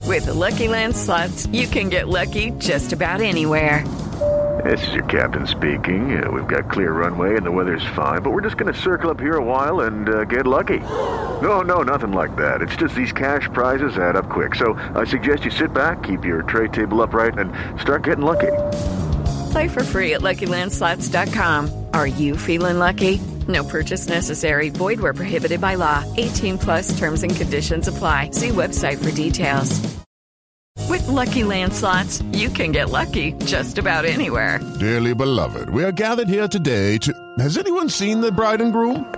With the Lucky Land Slots, you can get lucky just about anywhere. This is your captain speaking. We've got clear runway and the weather's fine, but we're just going to circle up here a while and get lucky. No, nothing like that. It's just these cash prizes add up quick. So I suggest you sit back, keep your tray table upright, and start getting lucky. Play for free at LuckyLandSlots.com. Are you feeling lucky? No purchase necessary. Void where prohibited by law. 18 plus terms and conditions apply. See website for details. With Lucky Land Slots, you can get lucky just about anywhere. Dearly beloved, we are gathered here today to... Has anyone seen the bride and groom?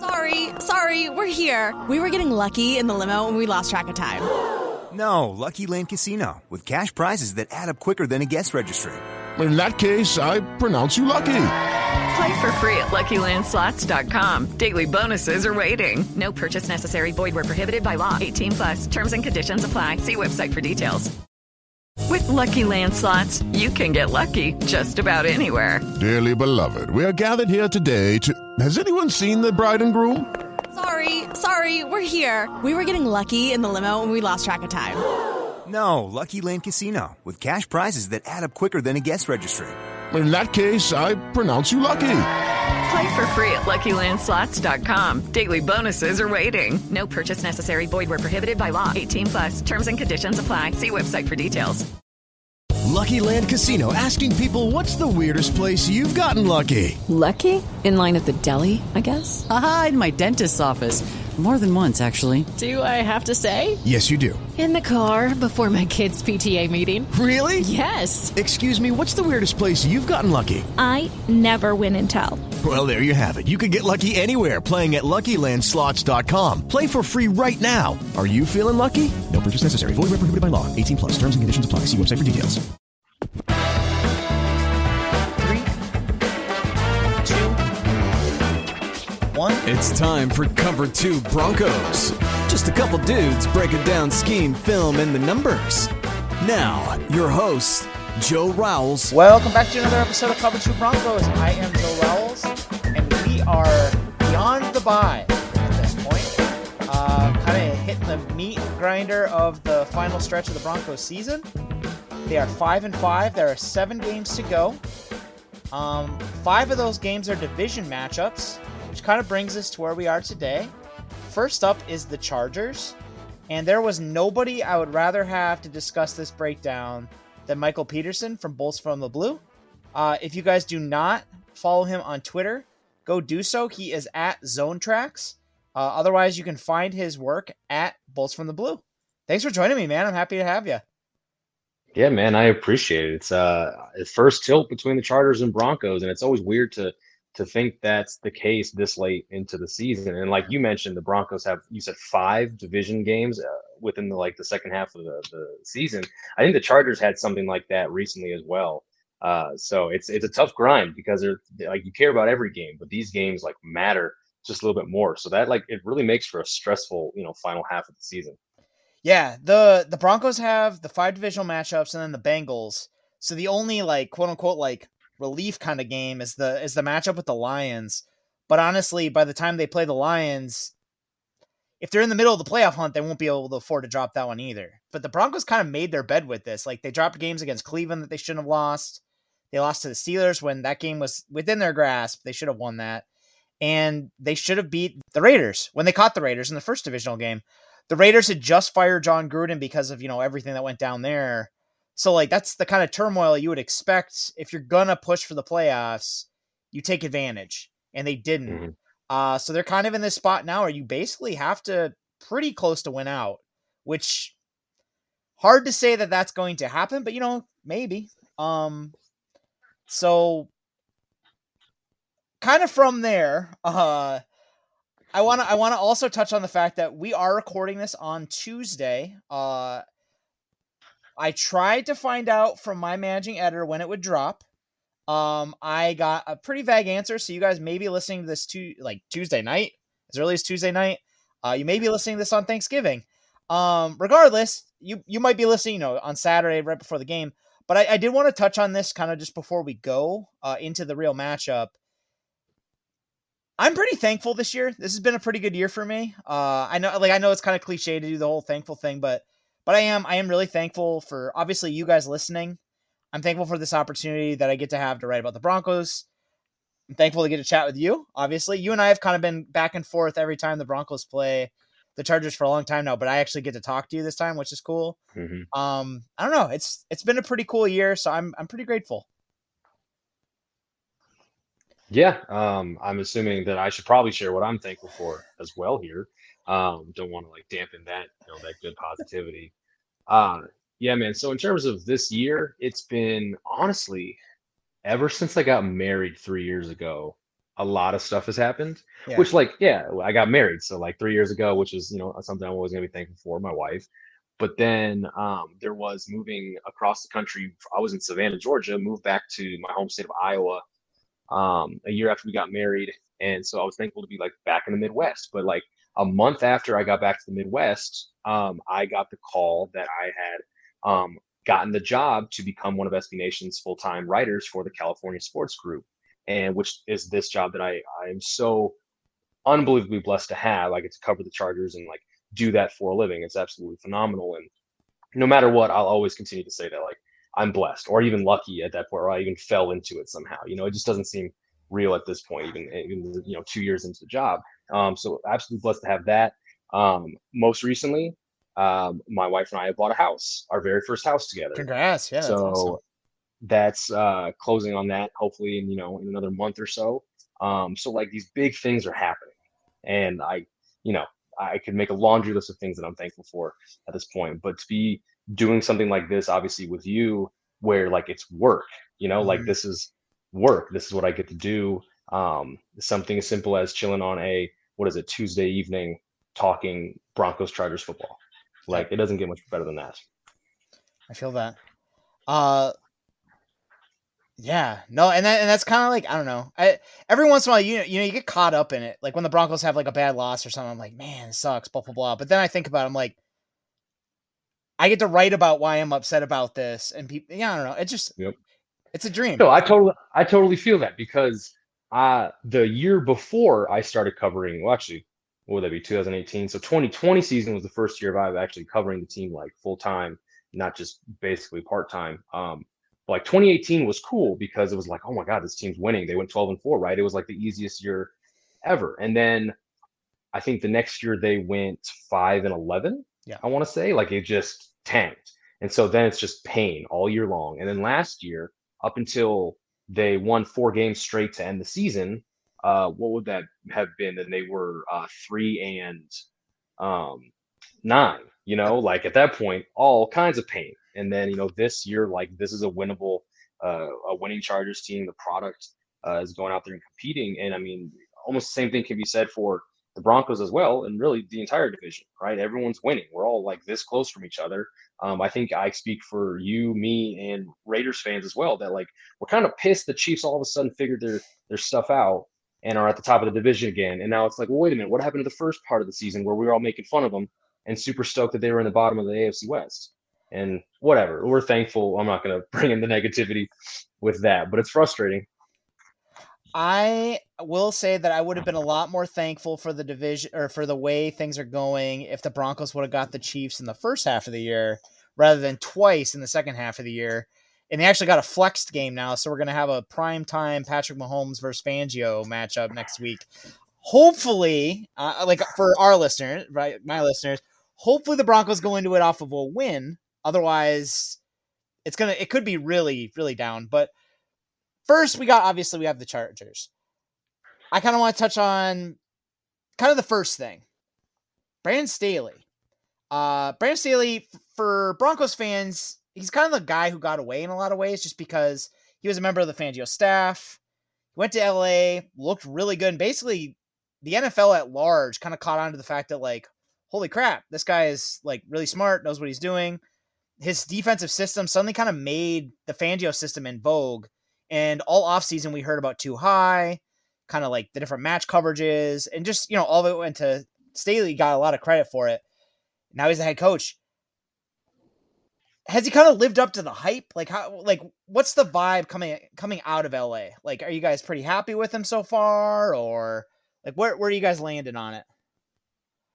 Sorry, we're here. We were getting lucky in the limo and we lost track of time. No, Lucky Land Casino, with cash prizes that add up quicker than a guest registry. In that case, I pronounce you lucky. Play for free at LuckyLandSlots.com. Daily bonuses are waiting. No purchase necessary. Void where prohibited by law. 18 plus. Terms and conditions apply. See website for details. With Lucky Land Slots, you can get lucky just about anywhere. Dearly beloved, we are gathered here today to... Has anyone seen the bride and groom? Sorry, we're here. We were getting lucky in the limo and we lost track of time. No, Lucky Land Casino, with cash prizes that add up quicker than a guest registry. In that case, I pronounce you lucky. Play for free at LuckyLandSlots.com. Daily bonuses are waiting. No purchase necessary. Void where prohibited by law. 18 plus. Terms and conditions apply. See website for details. Lucky Land Casino, asking people, what's the weirdest place you've gotten lucky? Lucky? In line at the deli, I guess? Aha, in my dentist's office. More than once, actually. Do I have to say? Yes, you do. In the car before my kids' PTA meeting. Really? Yes. Excuse me, what's the weirdest place you've gotten lucky? I never win and tell. Well, there you have it. You can get lucky anywhere, playing at LuckyLandSlots.com. Play for free right now. Are you feeling lucky? No purchase necessary. Void where prohibited by law. 18 plus. Terms and conditions apply. See website for details. 3, 2, 1. It's time for Cover 2 Broncos. Just a couple dudes breaking down scheme, film, and the numbers. Now, your hosts, Joe Rowles. Welcome back to another episode of Cover 2 Broncos. I am Joe Rowles, and we are beyond the bye at this point. Kind of hitting the meat grinder of the final stretch of the Broncos season. They are 5-5. There are 7 games to go. 5 of those games are division matchups, which kind of brings us to where we are today. First up is the Chargers, and there was nobody I would rather have to discuss this breakdown than Michael Peterson from Bolts from the Blue. If you guys do not follow him on Twitter, go do so. He is at Zone Tracks. Otherwise, you can find his work at Bolts from the Blue. Thanks for joining me, man. I'm happy to have you. Yeah, man, I appreciate it. It's first tilt between the Chargers and Broncos, and it's always weird to think that's the case this late into the season. And like you mentioned, the Broncos have, you said 5 division games within the second half of the season. I think the Chargers had something like that recently as well. So it's a tough grind because they're like, you care about every game, but these games like matter just a little bit more. So that it really makes for a stressful, final half of the season. Yeah, the Broncos have the 5 divisional matchups and then the Bengals. So the only quote unquote relief kind of game is the matchup with the Lions. But honestly, by the time they play the Lions, if they're in the middle of the playoff hunt, they won't be able to afford to drop that one either. But the Broncos kind of made their bed with this. They dropped games against Cleveland that they shouldn't have lost. They lost to the Steelers when that game was within their grasp. They should have won that. And they should have beat the Raiders when they caught the Raiders in the first divisional game. The Raiders had just fired John Gruden because of, everything that went down there. So that's the kind of turmoil you would expect. If you're going to push for the playoffs, you take advantage, and they didn't. Mm-hmm. So they're kind of in this spot now where you basically have to pretty close to win out, which hard to say that that's going to happen, but maybe. So kind of from there, I want to also touch on the fact that we are recording this on Tuesday. I tried to find out from my managing editor when it would drop. I got a pretty vague answer, so you guys may be listening to this Tuesday night, as early as Tuesday night. You may be listening to this on Thanksgiving. Regardless, you might be listening, on Saturday right before the game. But I did want to touch on this kind of just before we go into the real matchup. I'm pretty thankful this year. This has been a pretty good year for me. I know it's kind of cliche to do the whole thankful thing, but But I am really thankful for, obviously, you guys listening. I'm thankful for this opportunity that I get to have to write about the Broncos. I'm thankful to get to chat with you. Obviously, you and I have kind of been back and forth every time the Broncos play the Chargers for a long time now, but I actually get to talk to you this time, which is cool. Mm-hmm. I don't know. It's been a pretty cool year, so I'm pretty grateful. Yeah, I'm assuming that I should probably share what I'm thankful for as well here. Don't want to like dampen that, that good positivity. Yeah, man. So in terms of this year, it's been honestly ever since I got married 3 years ago, a lot of stuff has happened. Yeah. Which, I got married, so like 3 years ago, which is something I'm always gonna be thankful for, my wife. But then there was moving across the country. I was in Savannah, Georgia, moved back to my home state of Iowa a year after we got married, and so I was thankful to be like back in the Midwest. But like a month after I got back to the Midwest, I got the call that I had gotten the job to become one of SB Nation's full-time writers for the California Sports Group, and which is this job that I am so unbelievably blessed to have. I get to cover the Chargers and like do that for a living. It's absolutely phenomenal, and no matter what, I'll always continue to say that like I'm blessed or even lucky at that point, or I even fell into it somehow. It just doesn't seem real at this point, even 2 years into the job. So absolutely blessed to have that. Most recently, my wife and I have bought a house, our very first house together. Congrats. Yeah. So awesome. That's closing on that hopefully in another month or so. So like these big things are happening, and I could make a laundry list of things that I'm thankful for at this point, but to be doing something like this, obviously with you, where like it's work, like this is work. This is what I get to do. Something as simple as chilling on a Tuesday evening, talking Broncos Chargers football. Like it doesn't get much better than that. I feel that. Yeah, no, and that's kind of like, I don't know. Every once in a while, you get caught up in it. Like when the Broncos have like a bad loss or something, I'm like, man, it sucks, blah blah blah. But then I think about it, I'm like, I get to write about why I'm upset about this, and people, I don't know. It's just, It's a dream. No, I totally feel that, because the year before I started covering, well, actually, what would that be, 2018? So 2020 season was the first year of actually covering the team like full time, not just basically part time. Like 2018 was cool because it was like, oh my God, this team's winning. They went 12-4, right? It was like the easiest year ever. And then I think the next year they went 5-11. Yeah. I want to say, like, it just tanked. And so then it's just pain all year long. And then last year, up until they won 4 games straight to end the season, what would that have been? And they were 3-9, like at that point, all kinds of pain. And then, this year, like, this is a winnable, a winning Chargers team. The product is going out there and competing. And I mean, almost the same thing can be said for the Broncos as well, and really the entire division, right? Everyone's winning. We're all like this close from each other. I think I speak for you, me, and Raiders fans as well, that like we're kind of pissed the Chiefs all of a sudden figured their stuff out and are at the top of the division again. And now it's like, well, wait a minute, what happened to the first part of the season where we were all making fun of them and super stoked that they were in the bottom of the AFC West? And whatever, we're thankful. I'm not going to bring in the negativity with that, but it's frustrating. I will say that I would have been a lot more thankful for the division, or for the way things are going, if the Broncos would have got the Chiefs in the first half of the year rather than twice in the second half of the year. And they actually got a flexed game now, so we're going to have a primetime Patrick Mahomes versus Fangio matchup next week. Hopefully, like for our listeners, right, my listeners, hopefully the Broncos go into it off of a win. Otherwise, it could be really, really down. But first, we have the Chargers. I kind of want to touch on kind of the first thing. Brandon Staley. Brandon Staley, for Broncos fans, he's kind of the guy who got away in a lot of ways, just because he was a member of the Fangio staff. He went to LA, looked really good, and basically the NFL at large kind of caught on to the fact that, like, holy crap, this guy is like really smart, knows what he's doing. His defensive system suddenly kind of made the Fangio system in vogue. And all offseason, we heard about Too High, kind of like the different match coverages, and just, all of it went to Staley, got a lot of credit for it. Now he's the head coach. Has he kind of lived up to the hype? Like, what's the vibe coming out of LA? Like, are you guys pretty happy with him so far, or like where are you guys landing on it?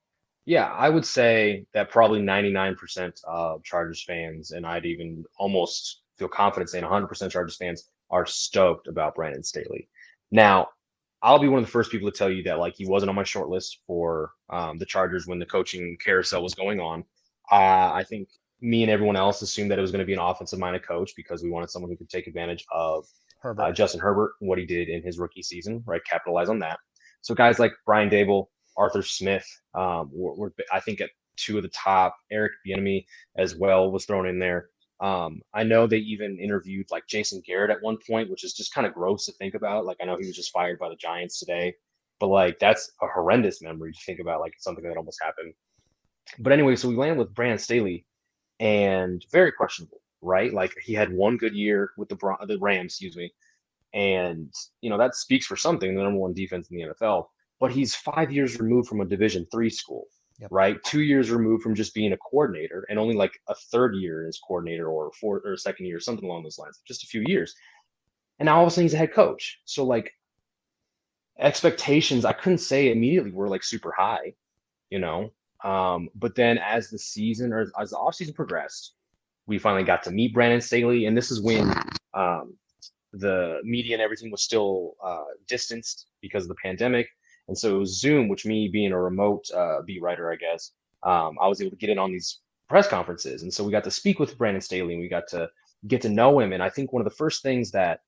Yeah, I would say that probably 99% of Chargers fans, and I'd even almost feel confident saying 100% Chargers fans are stoked about Brandon Staley. Now, I'll be one of the first people to tell you that like he wasn't on my short list for the Chargers when the coaching carousel was going on. I think me and everyone else assumed that it was going to be an offensive-minded coach because we wanted someone who could take advantage of Justin Herbert and what he did in his rookie season, right? Capitalize on that. So guys like Brian Dable, Arthur Smith, were I think at two of the top. Eric Bieniemy as well was thrown in there. I know they even interviewed like Jason Garrett at one point, which is just kind of gross to think about. Like I know he was just fired by the Giants today, but like that's a horrendous memory to think about, like something that almost happened. But anyway, so we landed with Brandon Staley, and very questionable, right? Like he had one good year with the Rams, excuse me, and that speaks for something. The number one defense in the NFL. But he's 5 years removed from a Division III school, right? 2 years removed from just being a coordinator, and only like a third year as coordinator or fourth or second year, something along those lines, just a few years. And now all of a sudden he's a head coach. So like expectations, I couldn't say immediately were like super high, but then as the season or as the offseason progressed, we finally got to meet Brandon Staley. And this is when the media and everything was still distanced because of the pandemic. And so it was Zoom, which me being a remote beat writer, I guess, I was able to get in on these press conferences. And so we got to speak with Brandon Staley and we got to get to know him. And I think one of the first things that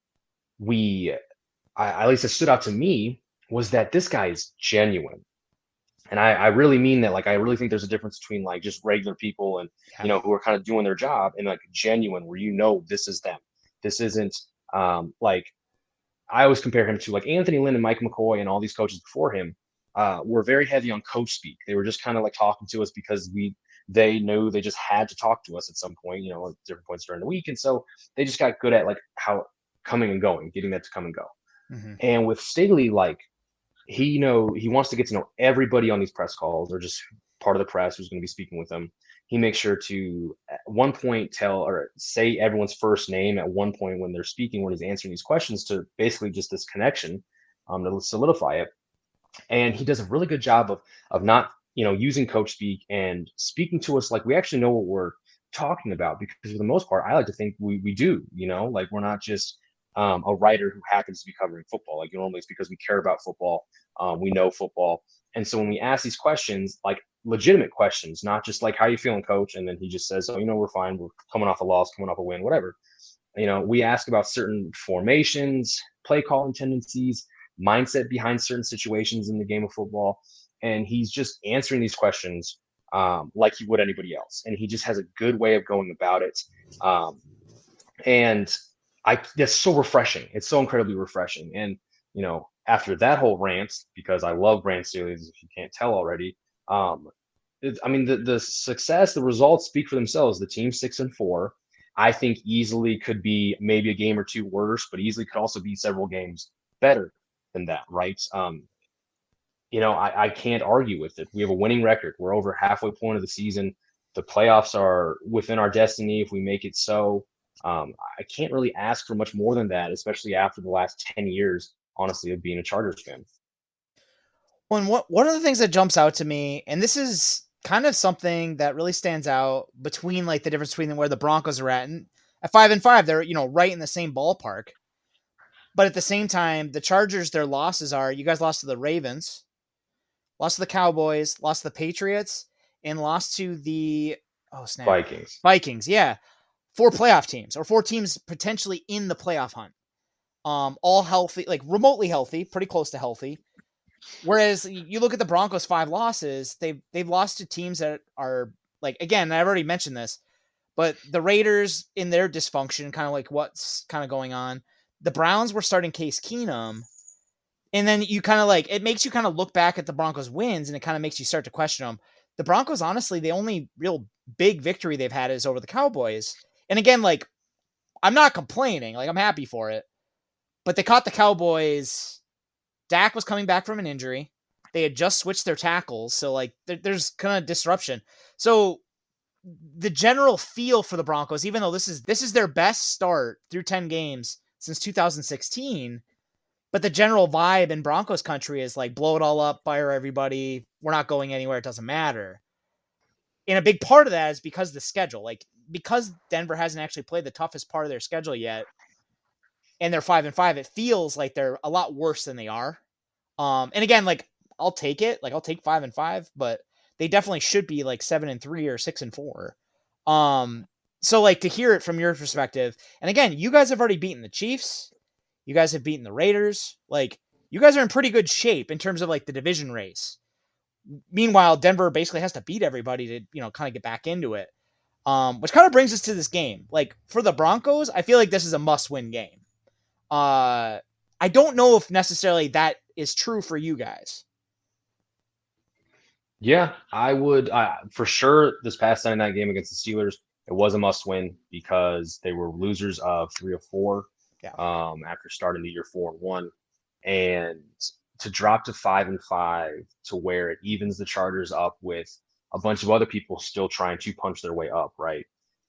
at least it stood out to me was that this guy is genuine. And I really mean that. Like, I really think there's a difference between like just regular people and, who are kind of doing their job and like genuine where, this is them. This isn't like, I always compare him to like Anthony Lynn and Mike McCoy and all these coaches before him were very heavy on coach speak. They were just kind of like talking to us because they knew they just had to talk to us at some point, at different points during the week. And so they just got good at like how coming and going, getting that to come and go. Mm-hmm. And with Staley, like he wants to get to know everybody on these press calls or just part of the press who's going to be speaking with them. He makes sure to at one point tell or say everyone's first name at one point when they're speaking, when he's answering these questions, to basically just this connection to solidify it. And he does a really good job of not, using coach speak and speaking to us like we actually know what we're talking about, because for the most part, I like to think we do, like we're not just a writer who happens to be covering football. Like normally it's because we care about football. We know football. And so when we ask these questions, like legitimate questions, not just like, how you feeling, coach? And then he just says, oh, we're fine. We're coming off a loss, coming off a win, whatever. We ask about certain formations, play calling tendencies, mindset behind certain situations in the game of football. And he's just answering these questions like he would anybody else. And he just has a good way of going about it. And that's so refreshing. It's so incredibly refreshing. And, after that whole rant, because I love Brandon Staley, if you can't tell already, the success, the results speak for themselves. The team 6-4, I think easily could be maybe a game or two worse, but easily could also be several games better than that, right? I can't argue with it. We have a winning record. We're over halfway point of the season. The playoffs are within our destiny if we make it so. I can't really ask for much more than that, especially after the last 10 years, honestly, of being a Chargers fan. Well, and one of the things that jumps out to me, and this is kind of something that really stands out between like the difference between where the Broncos are at, and at 5-5, they're, right in the same ballpark. But at the same time, the Chargers, their losses are, you guys lost to the Ravens, lost to the Cowboys, lost to the Patriots, and lost to the Vikings. Yeah. 4 playoff teams, or 4 teams potentially in the playoff hunt. All healthy, like remotely healthy, pretty close to healthy. Whereas you look at the Broncos' 5 losses, they've lost to teams that are like, again, I've already mentioned this, but the Raiders in their dysfunction, kind of like what's kind of going on. The Browns were starting Case Keenum, and then you kind of like, it makes you kind of look back at the Broncos' wins, and it kind of makes you start to question them. The Broncos, honestly, the only real big victory they've had is over the Cowboys. And again, like, I'm not complaining, like I'm happy for it, but they caught the Cowboys. Dak was coming back from an injury. They had just switched their tackles. So like there's kind of disruption. So the general feel for the Broncos, even though this is their best start through 10 games since 2016, But the general vibe in Broncos country is like, blow it all up, fire everybody. We're not going anywhere. It doesn't matter. And a big part of that is because of the schedule. Like, because Denver hasn't actually played the toughest part of their schedule yet, and they're 5-5, it feels like they're a lot worse than they are. And again, like, I'll take it. Like, I'll take 5-5, but they definitely should be like 7-3 or 6-4. So like, to hear it from your perspective, and again, you guys have already beaten the Chiefs. You guys have beaten the Raiders. Like, you guys are in pretty good shape in terms of like the division race. Meanwhile, Denver basically has to beat everybody to, you know, kind of get back into it. Which kind of brings us to this game. Like, for the Broncos, I feel like this is a must-win game. I don't know if necessarily that is true for you guys. Yeah, I would. For sure, this past Sunday night game against the Steelers, it was a must-win because they were losers of 3 of 4 after starting the year 4-1. And to drop to 5-5 to where it evens the Chargers up with a bunch of other people still trying to punch their way up, right?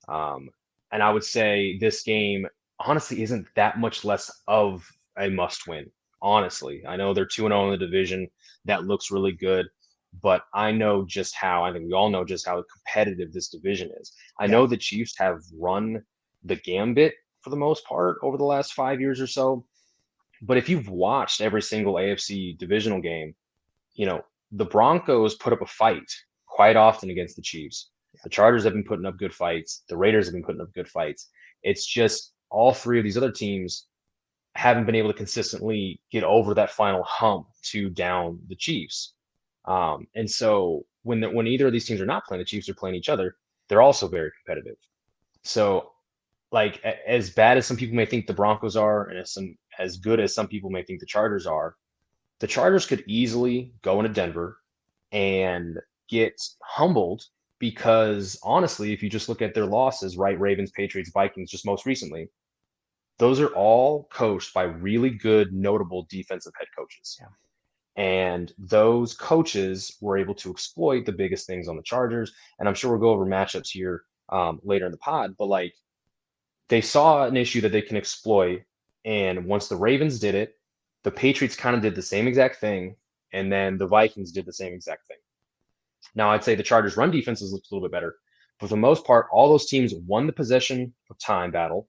And I would say this game honestly isn't that much less of a must-win, honestly. I know they're 2-0 in the division. That looks really good. But I think we all know just how competitive this division is. I know the Chiefs have run the gambit for the most part over the last 5 years or so. But if you've watched every single AFC divisional game, you know, the Broncos put up a fight quite often against the Chiefs. The Chargers have been putting up good fights. The Raiders have been putting up good fights. It's just all three of these other teams haven't been able to consistently get over that final hump to down the Chiefs. And so when either of these teams are not playing, the Chiefs are playing each other, they're also very competitive. So, like, as bad as some people may think the Broncos are, and as good as some people may think the Chargers are, the Chargers could easily go into Denver and get humbled because, honestly, if you just look at their losses, right, Ravens, Patriots, Vikings, just most recently, those are all coached by really good, notable defensive head coaches. Yeah. And those coaches were able to exploit the biggest things on the Chargers. And I'm sure we'll go over matchups here later in the pod, but like, they saw an issue that they can exploit. And once the Ravens did it, the Patriots kind of did the same exact thing. And then the Vikings did the same exact thing. Now, I'd say the Chargers' run defenses looked a little bit better. But for the most part, all those teams won the possession of time battle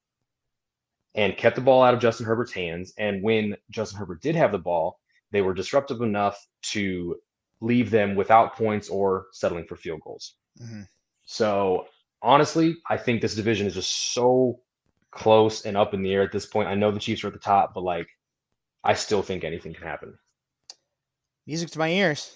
and kept the ball out of Justin Herbert's hands. And when Justin Herbert did have the ball, they were disruptive enough to leave them without points or settling for field goals. Mm-hmm. So, honestly, I think this division is just so close and up in the air at this point. I know the Chiefs are at the top, but like, I still think anything can happen. Music to my ears.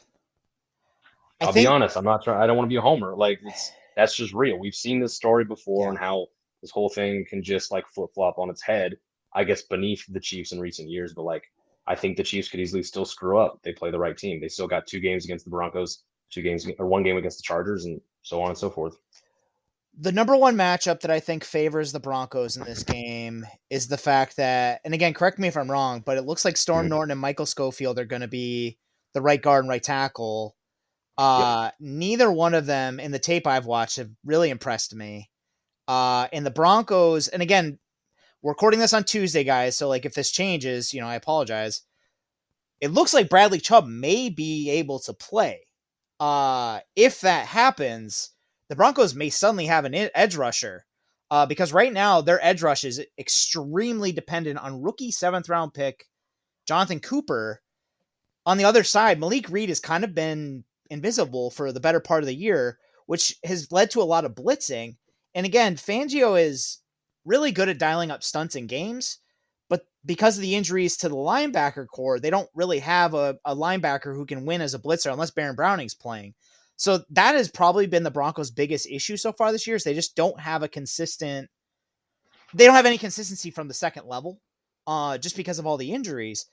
I'll be honest. I'm not trying. I don't want to be a homer. Like, that's just real. We've seen this story before and how this whole thing can just like flip flop on its head. I guess beneath the Chiefs in recent years, but like, I think the Chiefs could easily still screw up. They play the right team. They still got 2 games against the Broncos, 1 game against the Chargers, and so on and so forth. The number one matchup that I think favors the Broncos in this game is the fact that, and again, correct me if I'm wrong, but it looks like Storm Norton and Michael Schofield are going to be the right guard and right tackle. Neither one of them in the tape I've watched have really impressed me. And the Broncos, and again, we're recording this on Tuesday, guys, so like if this changes, you know, I apologize. It looks like Bradley Chubb may be able to play. If that happens, the Broncos may suddenly have an edge rusher because right now their edge rush is extremely dependent on rookie 7th-round pick Jonathan Cooper. On the other side, Malik Reed has kind of been invisible for the better part of the year, which has led to a lot of blitzing. And again, Fangio is really good at dialing up stunts in games, but because of the injuries to the linebacker core, they don't really have a linebacker who can win as a blitzer unless Baron Browning's playing. So that has probably been the Broncos' biggest issue so far this year is they just don't have any consistency from the second level, just because of all the injuries.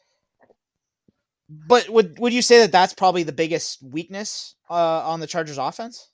But would you say that that's probably the biggest weakness on the Chargers offense?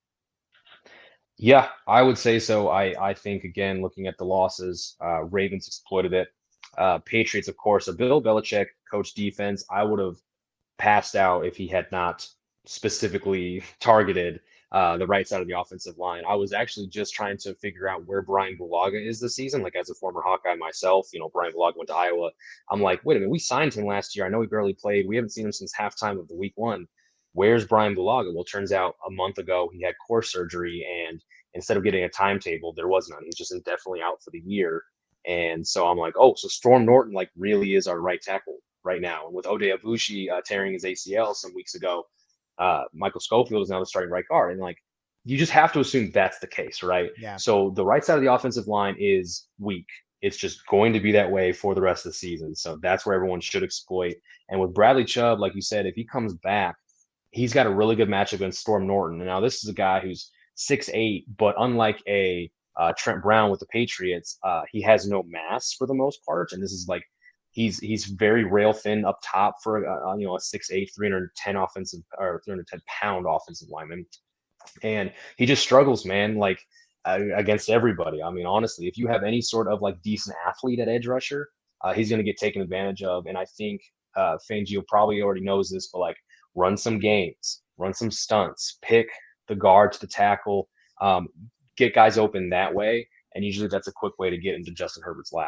Yeah, I would say so. I think, again, looking at the losses, Ravens exploited it. Patriots, of course, a Bill Belichick coach defense. I would have passed out if he had not specifically targeted the right side of the offensive line. I was actually just trying to figure out where Brian Bulaga is this season. Like, as a former Hawkeye myself, Brian Bulaga went to Iowa. I'm like, wait a minute, we signed him last year. I know he barely played. We haven't seen him since halftime of the week one. Where's Brian Bulaga? Well, it turns out a month ago he had core surgery, and instead of getting a timetable, there was none. He's just indefinitely out for the year. And so I'm like, oh, so Storm Norton like really is our right tackle right now. And with Ode Abushi tearing his ACL some weeks ago, Michael Schofield is now the starting right guard. And like, you just have to assume that's the case, right? Yeah. So the right side of the offensive line is weak. It's just going to be that way for the rest of the season. So that's where everyone should exploit. And with Bradley Chubb, like you said, if he comes back, he's got a really good matchup against Storm Norton. And now this is a guy who's 6'8", but unlike a Trent Brown with the Patriots, he has no mass for the most part. And this is like, he's very rail thin up top for a 6'8", 310 offensive or 310 pound offensive lineman. And he just struggles, man, like against everybody. I mean, honestly, if you have any sort of like decent athlete at edge rusher, he's going to get taken advantage of. And I think Fangio probably already knows this, but like, run some games, run some stunts, pick the guard to the tackle, get guys open that way. And usually that's a quick way to get into Justin Herbert's lap.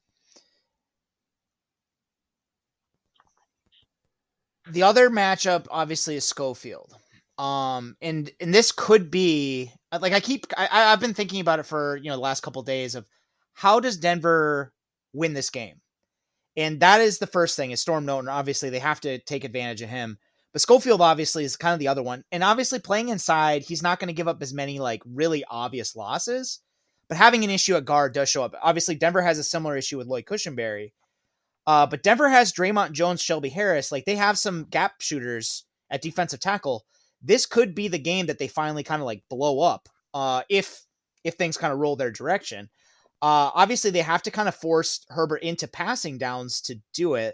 The other matchup obviously is Schofield. And this could be like, I've been thinking about it for, the last couple of days of how does Denver win this game? And that is the first thing is Storm Norton. Obviously they have to take advantage of him. But Schofield obviously is kind of the other one. And obviously playing inside, he's not going to give up as many like really obvious losses, but having an issue at guard does show up. Obviously Denver has a similar issue with Lloyd Cushenberry. But Denver has Draymond Jones, Shelby Harris. Like they have some gap shooters at defensive tackle. This could be the game that they finally kind of like blow up. If things kind of roll their direction. Obviously they have to kind of force Herbert into passing downs to do it.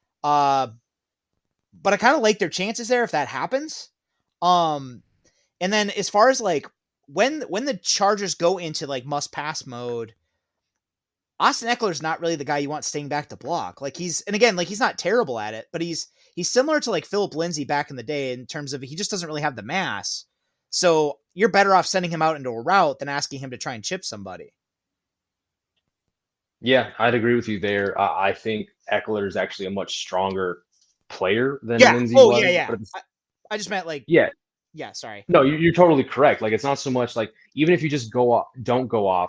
But I kind of like their chances there if that happens. And then as far as like when the Chargers go into like must pass mode, Austin Eckler is not really the guy you want staying back to block. Like he's not terrible at it, but he's similar to like Philip Lindsay back in the day in terms of he just doesn't really have the mass. So you're better off sending him out into a route than asking him to try and chip somebody. Yeah, I'd agree with you there. I think Eckler is actually a much stronger player than Lindsay was. Yeah. I just meant like, yeah, sorry. No, you're totally correct. Like, it's not so much like, even if you just don't go off,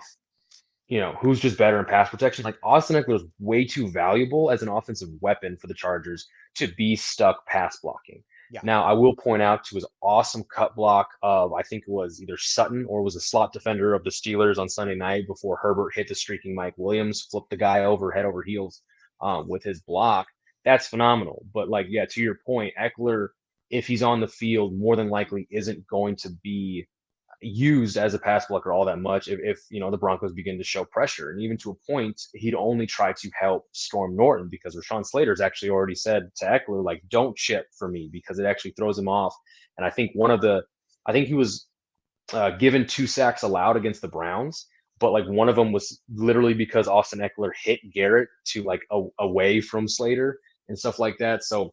who's just better in pass protection. Like Austin Eckler is way too valuable as an offensive weapon for the Chargers to be stuck pass blocking. Yeah. Now, I will point out to his awesome cut block of, I think it was either Sutton or was a slot defender of the Steelers on Sunday night before Herbert hit the streaking Mike Williams, flipped the guy over head over heels with his block. That's phenomenal. But like, yeah, to your point, Eckler, if he's on the field, more than likely isn't going to be used as a pass blocker all that much if the Broncos begin to show pressure. And even to a point, he'd only try to help Storm Norton because Rashawn Slater's actually already said to Eckler, like, don't chip for me because it actually throws him off. And I think he was given 2 sacks allowed against the Browns, but like one of them was literally because Austin Eckler hit Garrett to like away from Slater and stuff like that. So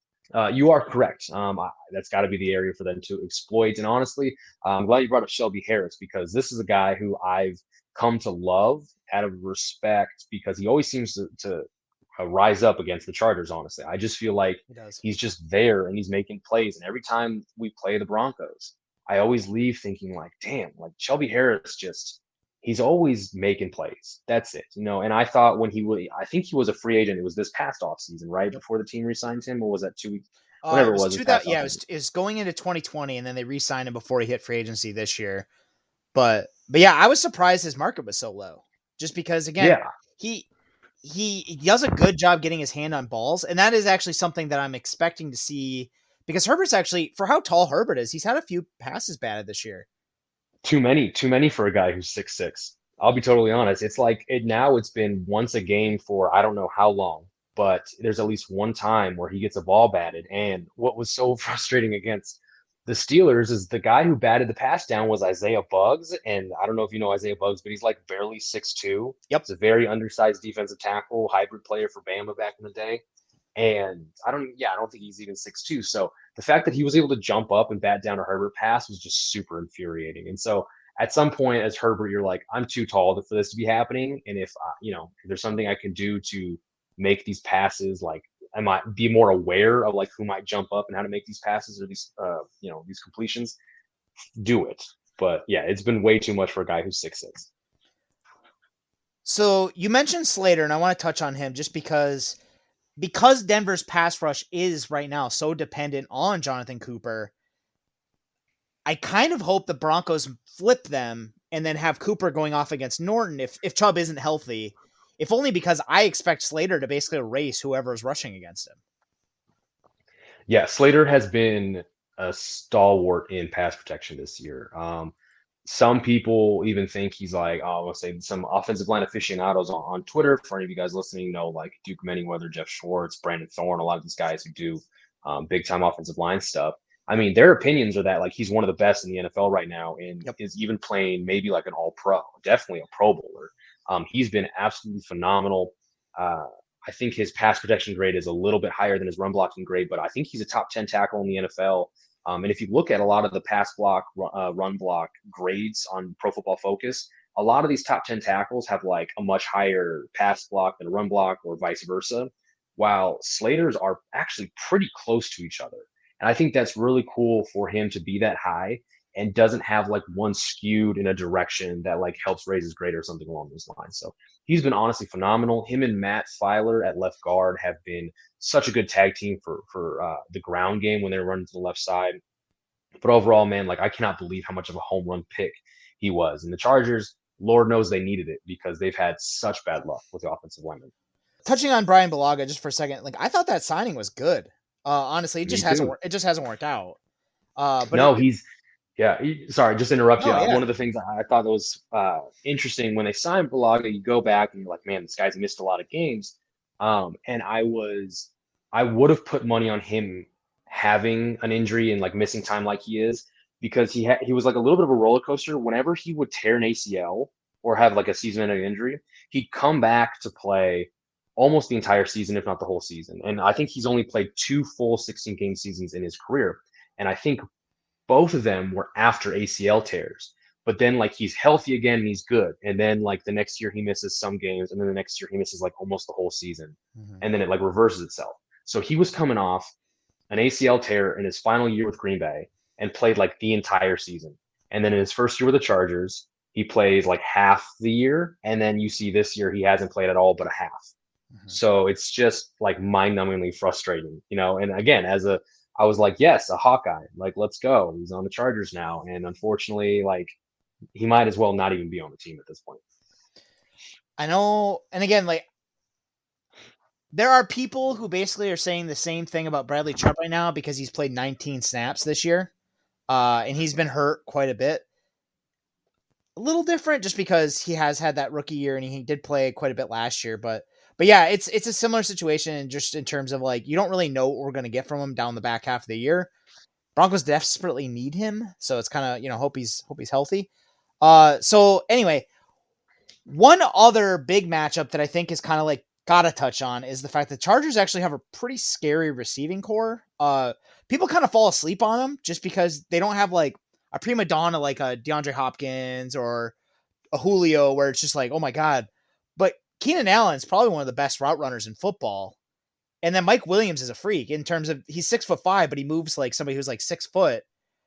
you are correct. That's got to be the area for them to exploit. And honestly, I'm glad you brought up Shelby Harris because this is a guy who I've come to love out of respect because he always seems to rise up against the Chargers, honestly. I just feel like he's just there and he's making plays. And every time we play the Broncos, I always leave thinking like, damn, like Shelby Harris he's always making plays. That's it. And I thought I think he was a free agent. It was this past offseason, right? Before the team re-signed him, or was that 2 weeks? Whatever it was. It was going into 2020, and then they re-signed him before he hit free agency this year. But yeah, I was surprised his market was so low. Just because, again, he does a good job getting his hand on balls, and that is actually something that I'm expecting to see because Herbert's actually, for how tall Herbert is, he's had a few passes batted this year. Too many for a guy who's 6'6". I'll be totally honest. It's like it's been once a game for I don't know how long, but there's at least one time where he gets a ball batted. And what was so frustrating against the Steelers is the guy who batted the pass down was Isaiah Buggs. And I don't know if you know Isaiah Buggs, but he's like barely 6'2". Yep. He's a very undersized defensive tackle, hybrid player for Bama back in the day. And I don't think he's even 6'2". So the fact that he was able to jump up and bat down a Herbert pass was just super infuriating. And so at some point as Herbert, you're like, I'm too tall for this to be happening. And if, if there's something I can do to make these passes, like I might be more aware of like who might jump up and how to make these passes or these, these completions, do it. But yeah, it's been way too much for a guy who's 6'6". So you mentioned Slater, and I want to touch on him just because Denver's pass rush is right now so dependent on Jonathan Cooper. I kind of hope the Broncos flip them and then have Cooper going off against Norton if Chubb isn't healthy, if only because I expect Slater to basically erase whoever is rushing against him. Yeah, Slater has been a stalwart in pass protection this year. Some people even think he's like, let's say some offensive line aficionados on Twitter, for any of you guys listening, know like Duke Manyweather, Jeff Schwartz, Brandon Thorne, a lot of these guys who do big time offensive line stuff. I mean, their opinions are that like he's one of the best in the NFL right now and is even playing maybe like an all-pro, definitely a Pro Bowler. He's been absolutely phenomenal. I think his pass protection grade is a little bit higher than his run blocking grade, but I think he's a top 10 tackle in the NFL. And if you look at a lot of the pass block, run block grades on Pro Football Focus, a lot of these top 10 tackles have like a much higher pass block than a run block or vice versa, while Slater's are actually pretty close to each other. And I think that's really cool for him to be that high and doesn't have like one skewed in a direction that like helps raise his grade or something along those lines. So he's been honestly phenomenal. Him and Matt Filer at left guard have been such a good tag team for the ground game when they're running to the left side. But overall, man, like I cannot believe how much of a home run pick he was. And the Chargers, Lord knows they needed it because they've had such bad luck with the offensive linemen. Touching on Brian Bulaga just for a second, like I thought that signing was good. Honestly, it just hasn't worked out. But no, sorry, just to interrupt you. Yeah. One of the things I thought that was interesting when they signed Bulaga, you go back and you're like, man, this guy's missed a lot of games. And I would have put money on him having an injury and like missing time like he is, because he was like a little bit of a roller coaster. Whenever he would tear an ACL or have like a season-ending injury, he'd come back to play almost the entire season, if not the whole season. And I think he's only played 2 full 16-game seasons in his career. And I think both of them were after ACL tears. But then like he's healthy again and he's good. And then like the next year he misses some games, and then the next year he misses like almost the whole season. Mm-hmm. And then it like reverses itself. So he was coming off an ACL tear in his final year with Green Bay and played like the entire season. And then in his first year with the Chargers, he plays like half the year. And then you see this year he hasn't played at all but a half. Mm-hmm. So it's just like mind-numbingly frustrating, and again, I was like, yes, a Hawkeye, like, let's go. He's on the Chargers now. And unfortunately, like he might as well not even be on the team at this point. I know. And again, like there are people who basically are saying the same thing about Bradley Chubb right now because he's played 19 snaps this year. And he's been hurt quite a bit. A little different just because he has had that rookie year and he did play quite a bit last year, but yeah, it's a similar situation just in terms of like, you don't really know what we're going to get from him down the back half of the year. Broncos desperately need him. So it's kind of, hope he's healthy. So anyway, one other big matchup that I think is kind of like got to touch on is the fact that Chargers actually have a pretty scary receiving core. People kind of fall asleep on them just because they don't have like a prima donna, like a DeAndre Hopkins or a Julio where it's just like, oh my God, but Keenan Allen's probably one of the best route runners in football. And then Mike Williams is a freak in terms of he's 6'5", but he moves like somebody who's like 6 foot.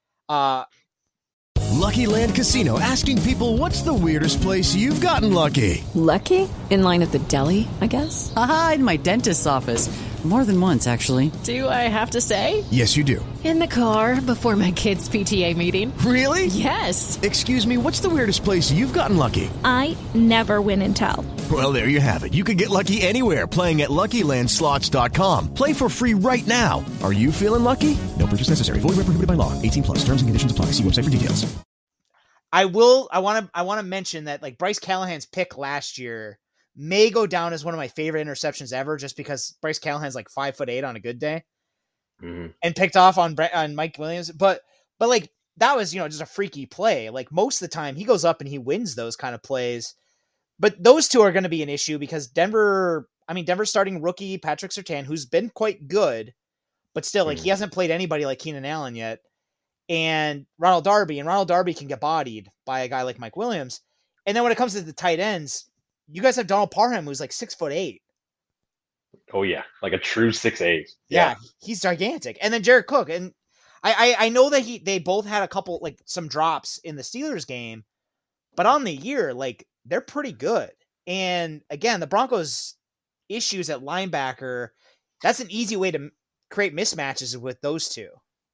Lucky Land Casino, asking people, what's the weirdest place you've gotten lucky? Lucky? In line at the deli, I guess? Aha, in my dentist's office. More than once, actually. Do I have to say? Yes, you do. In the car before my kids' PTA meeting. Really? Yes. Excuse me, what's the weirdest place you've gotten lucky? I never win and tell. Well, there you have it. You can get lucky anywhere, playing at LuckyLandSlots.com. Play for free right now. Are you feeling lucky? No purchase necessary. Void where prohibited by law. 18+. Terms and conditions apply. See website for details. I want to mention that like Bryce Callahan's pick last year may go down as one of my favorite interceptions ever, just because Bryce Callahan's like 5'8" on a good day, and picked off on Mike Williams. But like that was just a freaky play. Like most of the time he goes up and he wins those kind of plays. But those two are going to be an issue because Denver I mean, Denver's starting rookie Patrick Surtain, who's been quite good, but still, like, he hasn't played anybody like Keenan Allen yet. And Ronald Darby can get bodied by a guy like Mike Williams. And then when it comes to the tight ends, you guys have Donald Parham, who's like 6'8". Oh yeah, like a true 6'8". Yeah, he's gigantic. And then Jared Cook, and I know that they both had a couple, like, some drops in the Steelers game, but on the year, like, they're pretty good. And again, the Broncos' issues at linebacker, that's an easy way to create mismatches with those two.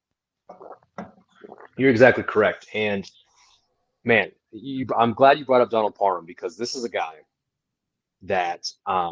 You're exactly correct. And man, I'm glad you brought up Donald Parham, because this is a guy that,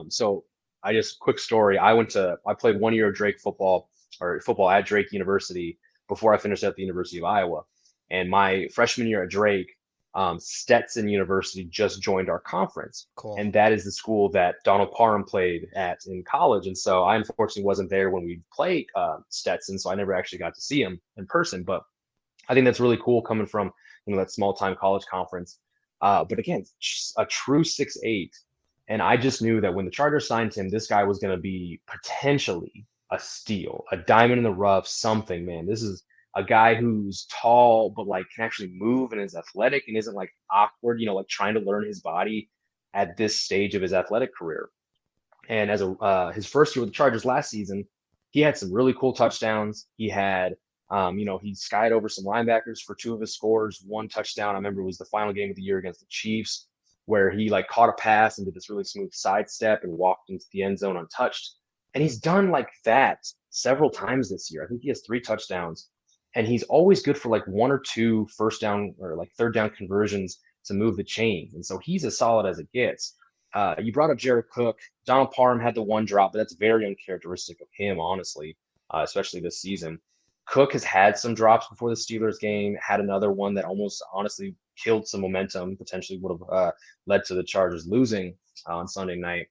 quick story. I played 1 year of Drake football at Drake University before I finished at the University of Iowa. And my freshman year at Drake, Stetson University just joined our conference. Cool. And that is the school that Donald Parham played at in college. And so I unfortunately wasn't there when we played Stetson, so I never actually got to see him in person. But I think that's really cool coming from, that small time college conference. But again, a true 6'8". And I just knew that when the Chargers signed him, this guy was going to be potentially a steal, a diamond in the rough, something, man. This is a guy who's tall, but like can actually move and is athletic and isn't like awkward, like trying to learn his body at this stage of his athletic career. And as his first year with the Chargers last season, he had some really cool touchdowns. He had, he skied over some linebackers for 2 of his scores. 1 touchdown, I remember, was the final game of the year against the Chiefs, where he like caught a pass and did this really smooth sidestep and walked into the end zone untouched. And he's done like that several times this year. I think he has 3 touchdowns. And he's always good for like 1 or 2 first down or like third down conversions to move the chains. And so he's as solid as it gets. You brought up Jared Cook. Donald Parham had the 1 drop, but that's very uncharacteristic of him, honestly, especially this season. Cook has had some drops before the Steelers game, had another one that almost honestly killed some momentum, potentially would have led to the Chargers losing on Sunday night.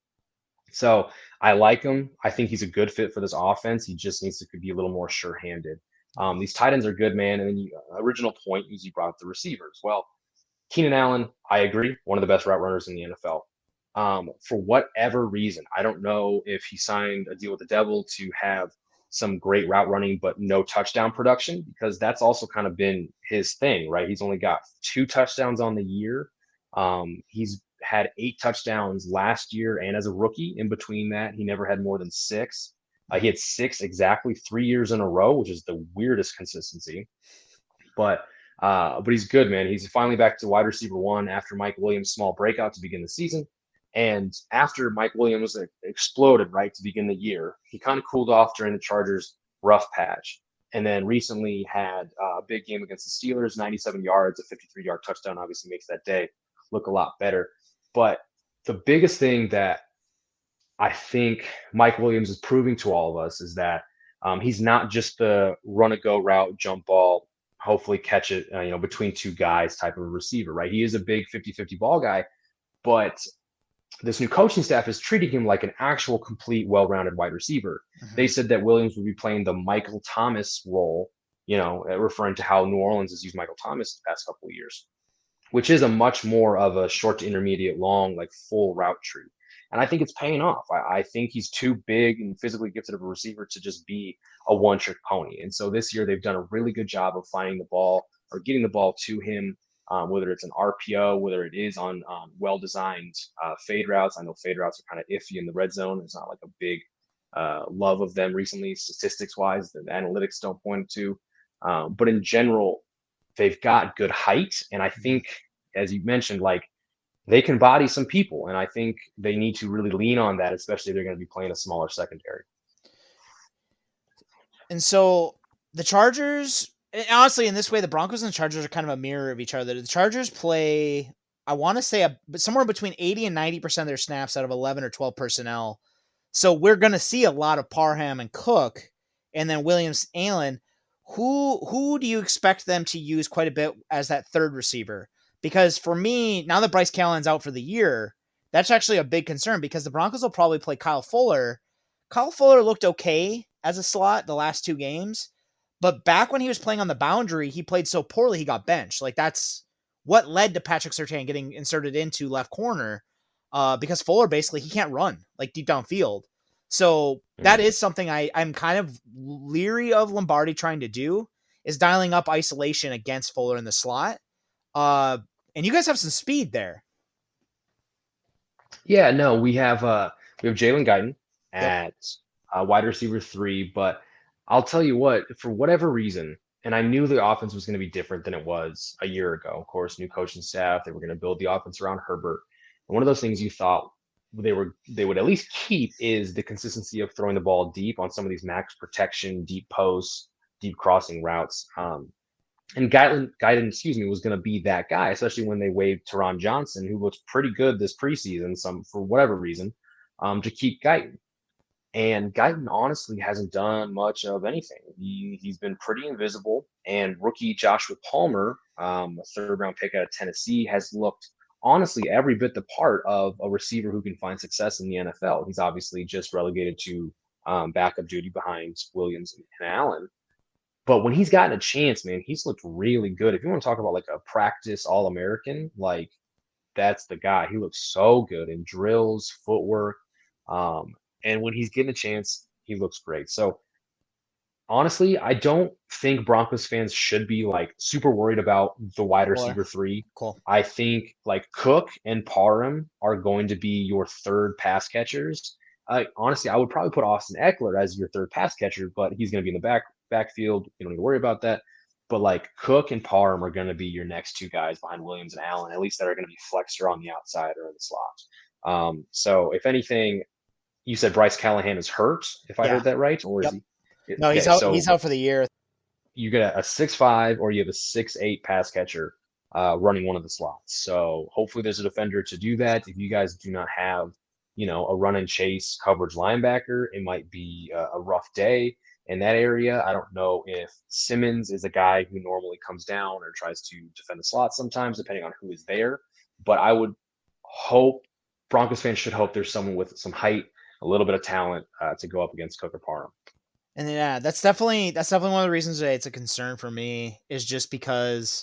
So I like him. I think he's a good fit for this offense. He just needs to be a little more sure-handed. These tight ends are good, man. And then original point is you brought up the receivers. Well, Keenan Allen, I agree, one of the best route runners in the NFL. For whatever reason, I don't know if he signed a deal with the devil to have some great route running, but no touchdown production, because that's also kind of been his thing, right? He's only got 2 touchdowns on the year. He's had 8 touchdowns last year, and as a rookie in between that, he never had more than 6. He had 6 exactly 3 years in a row, which is the weirdest consistency. But he's good, man. He's finally back to wide receiver 1 after Mike Williams' small breakout to begin the season. And after Mike Williams exploded, right, to begin the year, he kind of cooled off during the Chargers' rough patch. And then recently had a big game against the Steelers, 97 yards, a 53-yard touchdown, obviously makes that day look a lot better. But the biggest thing that I think Mike Williams is proving to all of us is that he's not just the run-a-go route, jump ball, hopefully catch it between 2 guys type of a receiver, right? He is a big 50-50 ball guy, but this new coaching staff is treating him like an actual complete, well-rounded wide receiver. Mm-hmm. They said that Williams would be playing the Michael Thomas role, referring to how New Orleans has used Michael Thomas the past couple of years, which is a much more of a short to intermediate long, like full route tree. And I think it's paying off. I think he's too big and physically gifted of a receiver to just be a one-trick pony. And so this year they've done a really good job of finding the ball or getting the ball to him, whether it's an RPO, whether it is on well-designed fade routes. I know fade routes are kind of iffy in the red zone. It's not like a big love of them recently, statistics-wise. The analytics don't point to. But in general, they've got good height. And I think, as you mentioned, like, they can body some people, and I think they need to really lean on that, especially if they're going to be playing a smaller secondary. And so the Chargers, and honestly, in this way, the Broncos and the Chargers are kind of a mirror of each other. The Chargers play, I want to say, somewhere between 80 and 90% of their snaps out of 11 or 12 personnel. So we're going to see a lot of Parham and Cook, and then Williams, Allen. Who do you expect them to use quite a bit as that third receiver? Because for me, now that Bryce Callahan's out for the year, that's actually a big concern because the Broncos will probably play Kyle Fuller. Kyle Fuller looked okay as a slot the last 2 games, but back when he was playing on the boundary, he played so poorly he got benched. Like, that's what led to Patrick Surtain getting inserted into left corner. because Fuller basically he can't run like deep downfield. So that is something I'm kind of leery of Lombardi trying to do, is dialing up isolation against Fuller in the slot. And you guys have some speed there. Yeah, no, we have Jalen Guyton at wide receiver 3, but I'll tell you what, for whatever reason, and I knew the offense was going to be different than it was a year ago. Of course, new coaching staff, they were going to build the offense around Herbert. And one of those things you thought they would at least keep is the consistency of throwing the ball deep on some of these max protection, deep posts, deep crossing routes. And Guyton, was going to be that guy, especially when they waived Teron Johnson, who looks pretty good this preseason, for whatever reason, to keep Guyton. And Guyton honestly hasn't done much of anything. He's been pretty invisible. And rookie Joshua Palmer, a third-round pick out of Tennessee, has looked honestly every bit the part of a receiver who can find success in the NFL. He's obviously just relegated to backup duty behind Williams and Allen. But when he's gotten a chance, man, he's looked really good. If you want to talk about like a practice All-American, like that's the guy. He looks so good in drills, footwork. And when he's getting a chance, he looks great. So honestly, I don't think Broncos fans should be like super worried about the wide receiver 3. Cool. I think like Cook and Parham are going to be your third pass catchers. Honestly, I would probably put Austin Eckler as your third pass catcher, but he's going to be in the backfield. You don't need to worry about that. But like Cook and Parham are going to be your next two guys behind Williams and Allen, at least that are going to be flexor on the outside or in the slot. So if anything, you said Bryce Callahan is hurt, if I heard that right, or is he? No, he's out. He's out for the year. You get a 6'5" or you have a 6'8" pass catcher running one of the slots. So hopefully there's a defender to do that. If you guys do not have, a run and chase coverage linebacker, it might be a rough day in that area. I don't know if Simmons is a guy who normally comes down or tries to defend the slot sometimes, depending on who is there. But I would hope, Broncos fans should hope there's someone with some height, a little bit of talent to go up against Cook or Parham. And that's definitely one of the reasons that it's a concern for me, is just because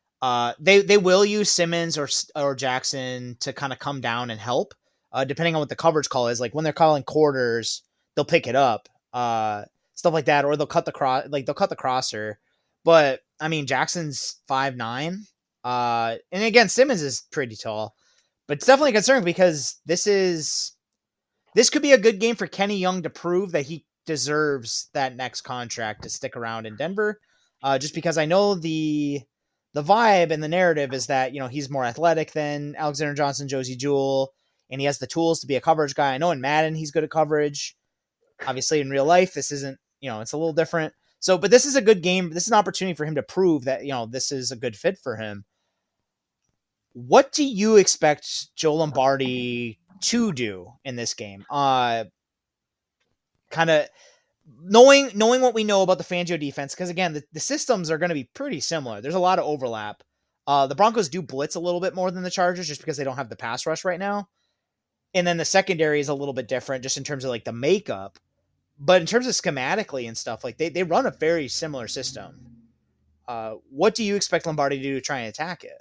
they will use Simmons or Jackson to kind of come down and help, depending on what the coverage call is. Like when they're calling quarters, they'll pick it up, stuff like that, or they'll cut the crosser. But I mean, Jackson's 5'9", and again, Simmons is pretty tall, but it's definitely a concern because this could be a good game for Kenny Young to prove that he deserves that next contract to stick around in Denver. Just because I know the vibe and the narrative is that, he's more athletic than Alexander Johnson, Josie Jewell, and he has the tools to be a coverage guy. I know in Madden, he's good at coverage. Obviously in real life, this isn't, it's a little different. So, but this is a good game. This is an opportunity for him to prove that, this is a good fit for him. What do you expect Joe Lombardi to do in this game? Kind of knowing what we know about the Fangio defense, because again, the systems are going to be pretty similar. There's a lot of overlap. The Broncos do blitz a little bit more than the Chargers just because they don't have the pass rush right now. And then the secondary is a little bit different just in terms of like the makeup. But in terms of schematically and stuff, like they run a very similar system. What do you expect Lombardi to do to try and attack it?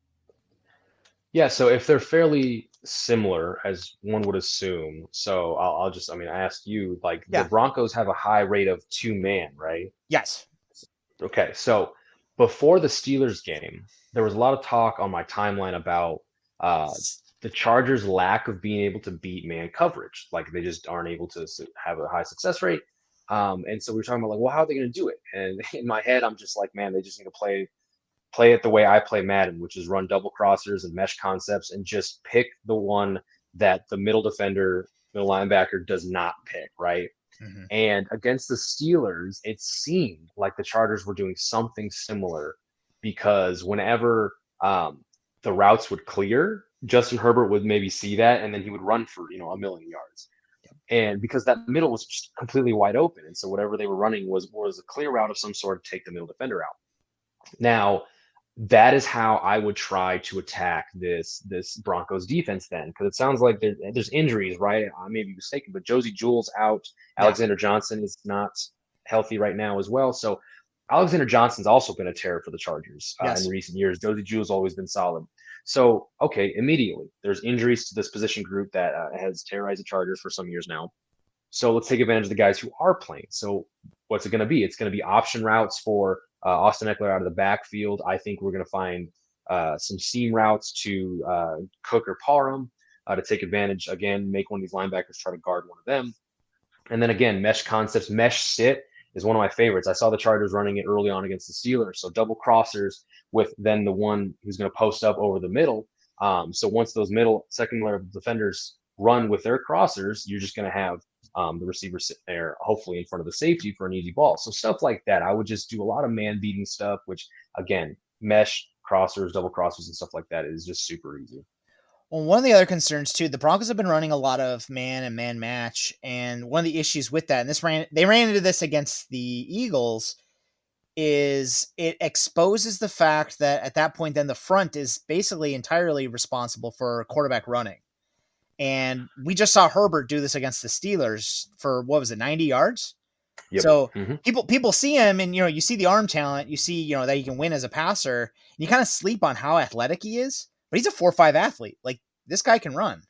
Yeah, so if they're fairly similar, as one would assume, so I asked you, the Broncos have a high rate of 2-man, right? Yes. Okay, so before the Steelers game, there was a lot of talk on my timeline about the Chargers' lack of being able to beat man coverage. Like, they just aren't able to have a high success rate. And so we were talking about, how are they going to do it? And in my head, I'm just like, man, they just need to play it the way I play Madden, which is run double crossers and mesh concepts and just pick the one that the middle linebacker does not pick, right? Mm-hmm. And against the Steelers, it seemed like the Chargers were doing something similar, because whenever the routes would clear, Justin Herbert would maybe see that, and then he would run for, 1,000,000 yards. Yep. And because that middle was just completely wide open. And so whatever they were running was a clear route of some sort to take the middle defender out. Now, that is how I would try to attack this Broncos defense then, because it sounds like there's injuries, right? I may be mistaken, but Josie Jewell's out. Yeah. Alexander Johnson is not healthy right now as well. So Alexander Johnson's also been a terror for the Chargers in recent years. Josie Jewell's always been solid. So, okay, immediately there's injuries to this position group that has terrorized the Chargers for some years now. So let's take advantage of the guys who are playing. So what's it going to be? It's going to be option routes for Austin Eckler out of the backfield. I think we're going to find some seam routes to Cook or Parham to take advantage. Again, make one of these linebackers try to guard one of them. And then again, mesh concepts, mesh sit is one of my favorites. I saw the Chargers running it early on against the Steelers. So double crossers with then the one who's going to post up over the middle. So once those middle second layer defenders run with their crossers, you're just going to have the receiver sit there, hopefully in front of the safety for an easy ball. So stuff like that. I would just do a lot of man beating stuff, which again, mesh crossers, double crossers and stuff like that is just super easy. Well, one of the other concerns too, the Broncos have been running a lot of man and man match, and one of the issues with that, and they ran into this against the Eagles, is it exposes the fact that at that point, then the front is basically entirely responsible for quarterback running. And we just saw Herbert do this against the Steelers for, 90 yards? Yep. So people see him, and you see the arm talent, you see that he can win as a passer, and you kind of sleep on how athletic he is. But he's a 4.5 athlete. Like, this guy can run.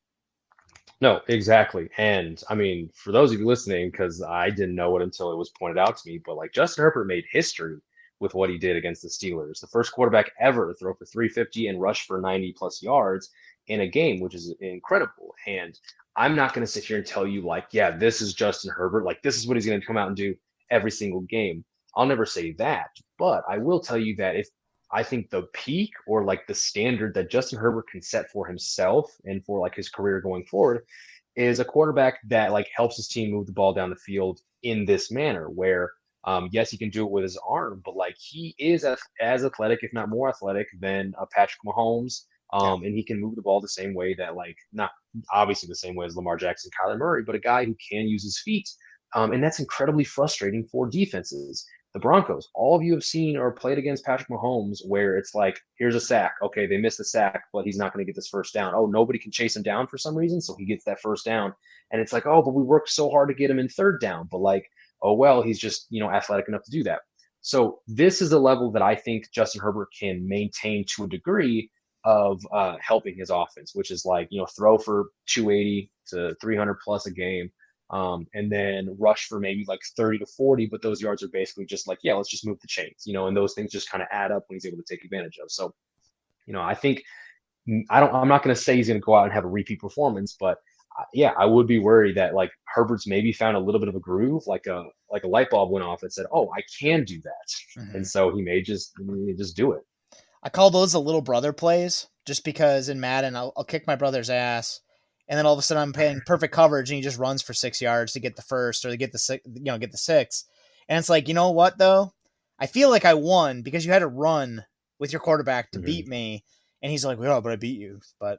No, exactly. And I mean, for those of you listening, because I didn't know it until it was pointed out to me, but like Justin Herbert made history with what he did against the Steelers. The first quarterback ever to throw for 350 and rush for 90 plus yards in a game, which is incredible. And I'm not going to sit here and tell you like, yeah, this is Justin Herbert. Like, this is what he's going to come out and do every single game. I'll never say that, but I will tell you that if I think the peak or like the standard that Justin Herbert can set for himself and for like his career going forward is a quarterback that like helps his team move the ball down the field in this manner where, yes, he can do it with his arm, but like he is as athletic, if not more athletic than Patrick Mahomes. And he can move the ball the same way that like, not obviously the same way as Lamar Jackson, Kyler Murray, but a guy who can use his feet. And that's incredibly frustrating for defenses. The Broncos, all of you have seen or played against Patrick Mahomes where it's like, here's a sack. Okay, they missed the sack, but he's not going to get this first down. Oh, nobody can chase him down for some reason, so he gets that first down. And it's like, oh, but we worked so hard to get him in third down. But like, oh, well, he's just, athletic enough to do that. So this is the level that I think Justin Herbert can maintain to a degree of helping his offense, which is like, throw for 280 to 300 plus a game. And then rush for maybe like 30 to 40, but those yards are basically just like, yeah, let's just move the chains, and those things just kind of add up when he's able to take advantage of. So, I think I'm not going to say he's going to go out and have a repeat performance, but yeah, I would be worried that like Herbert's maybe found a little bit of a groove, like a light bulb went off and said, oh, I can do that. Mm-hmm. And so he may just do it. I call those the little brother plays just because in Madden, I'll kick my brother's ass. And then all of a sudden I'm paying perfect coverage and he just runs for 6 yards to get the first or to get the 6. And it's like, you know what though? I feel like I won because you had to run with your quarterback to beat me. And he's like, well, but I beat you. But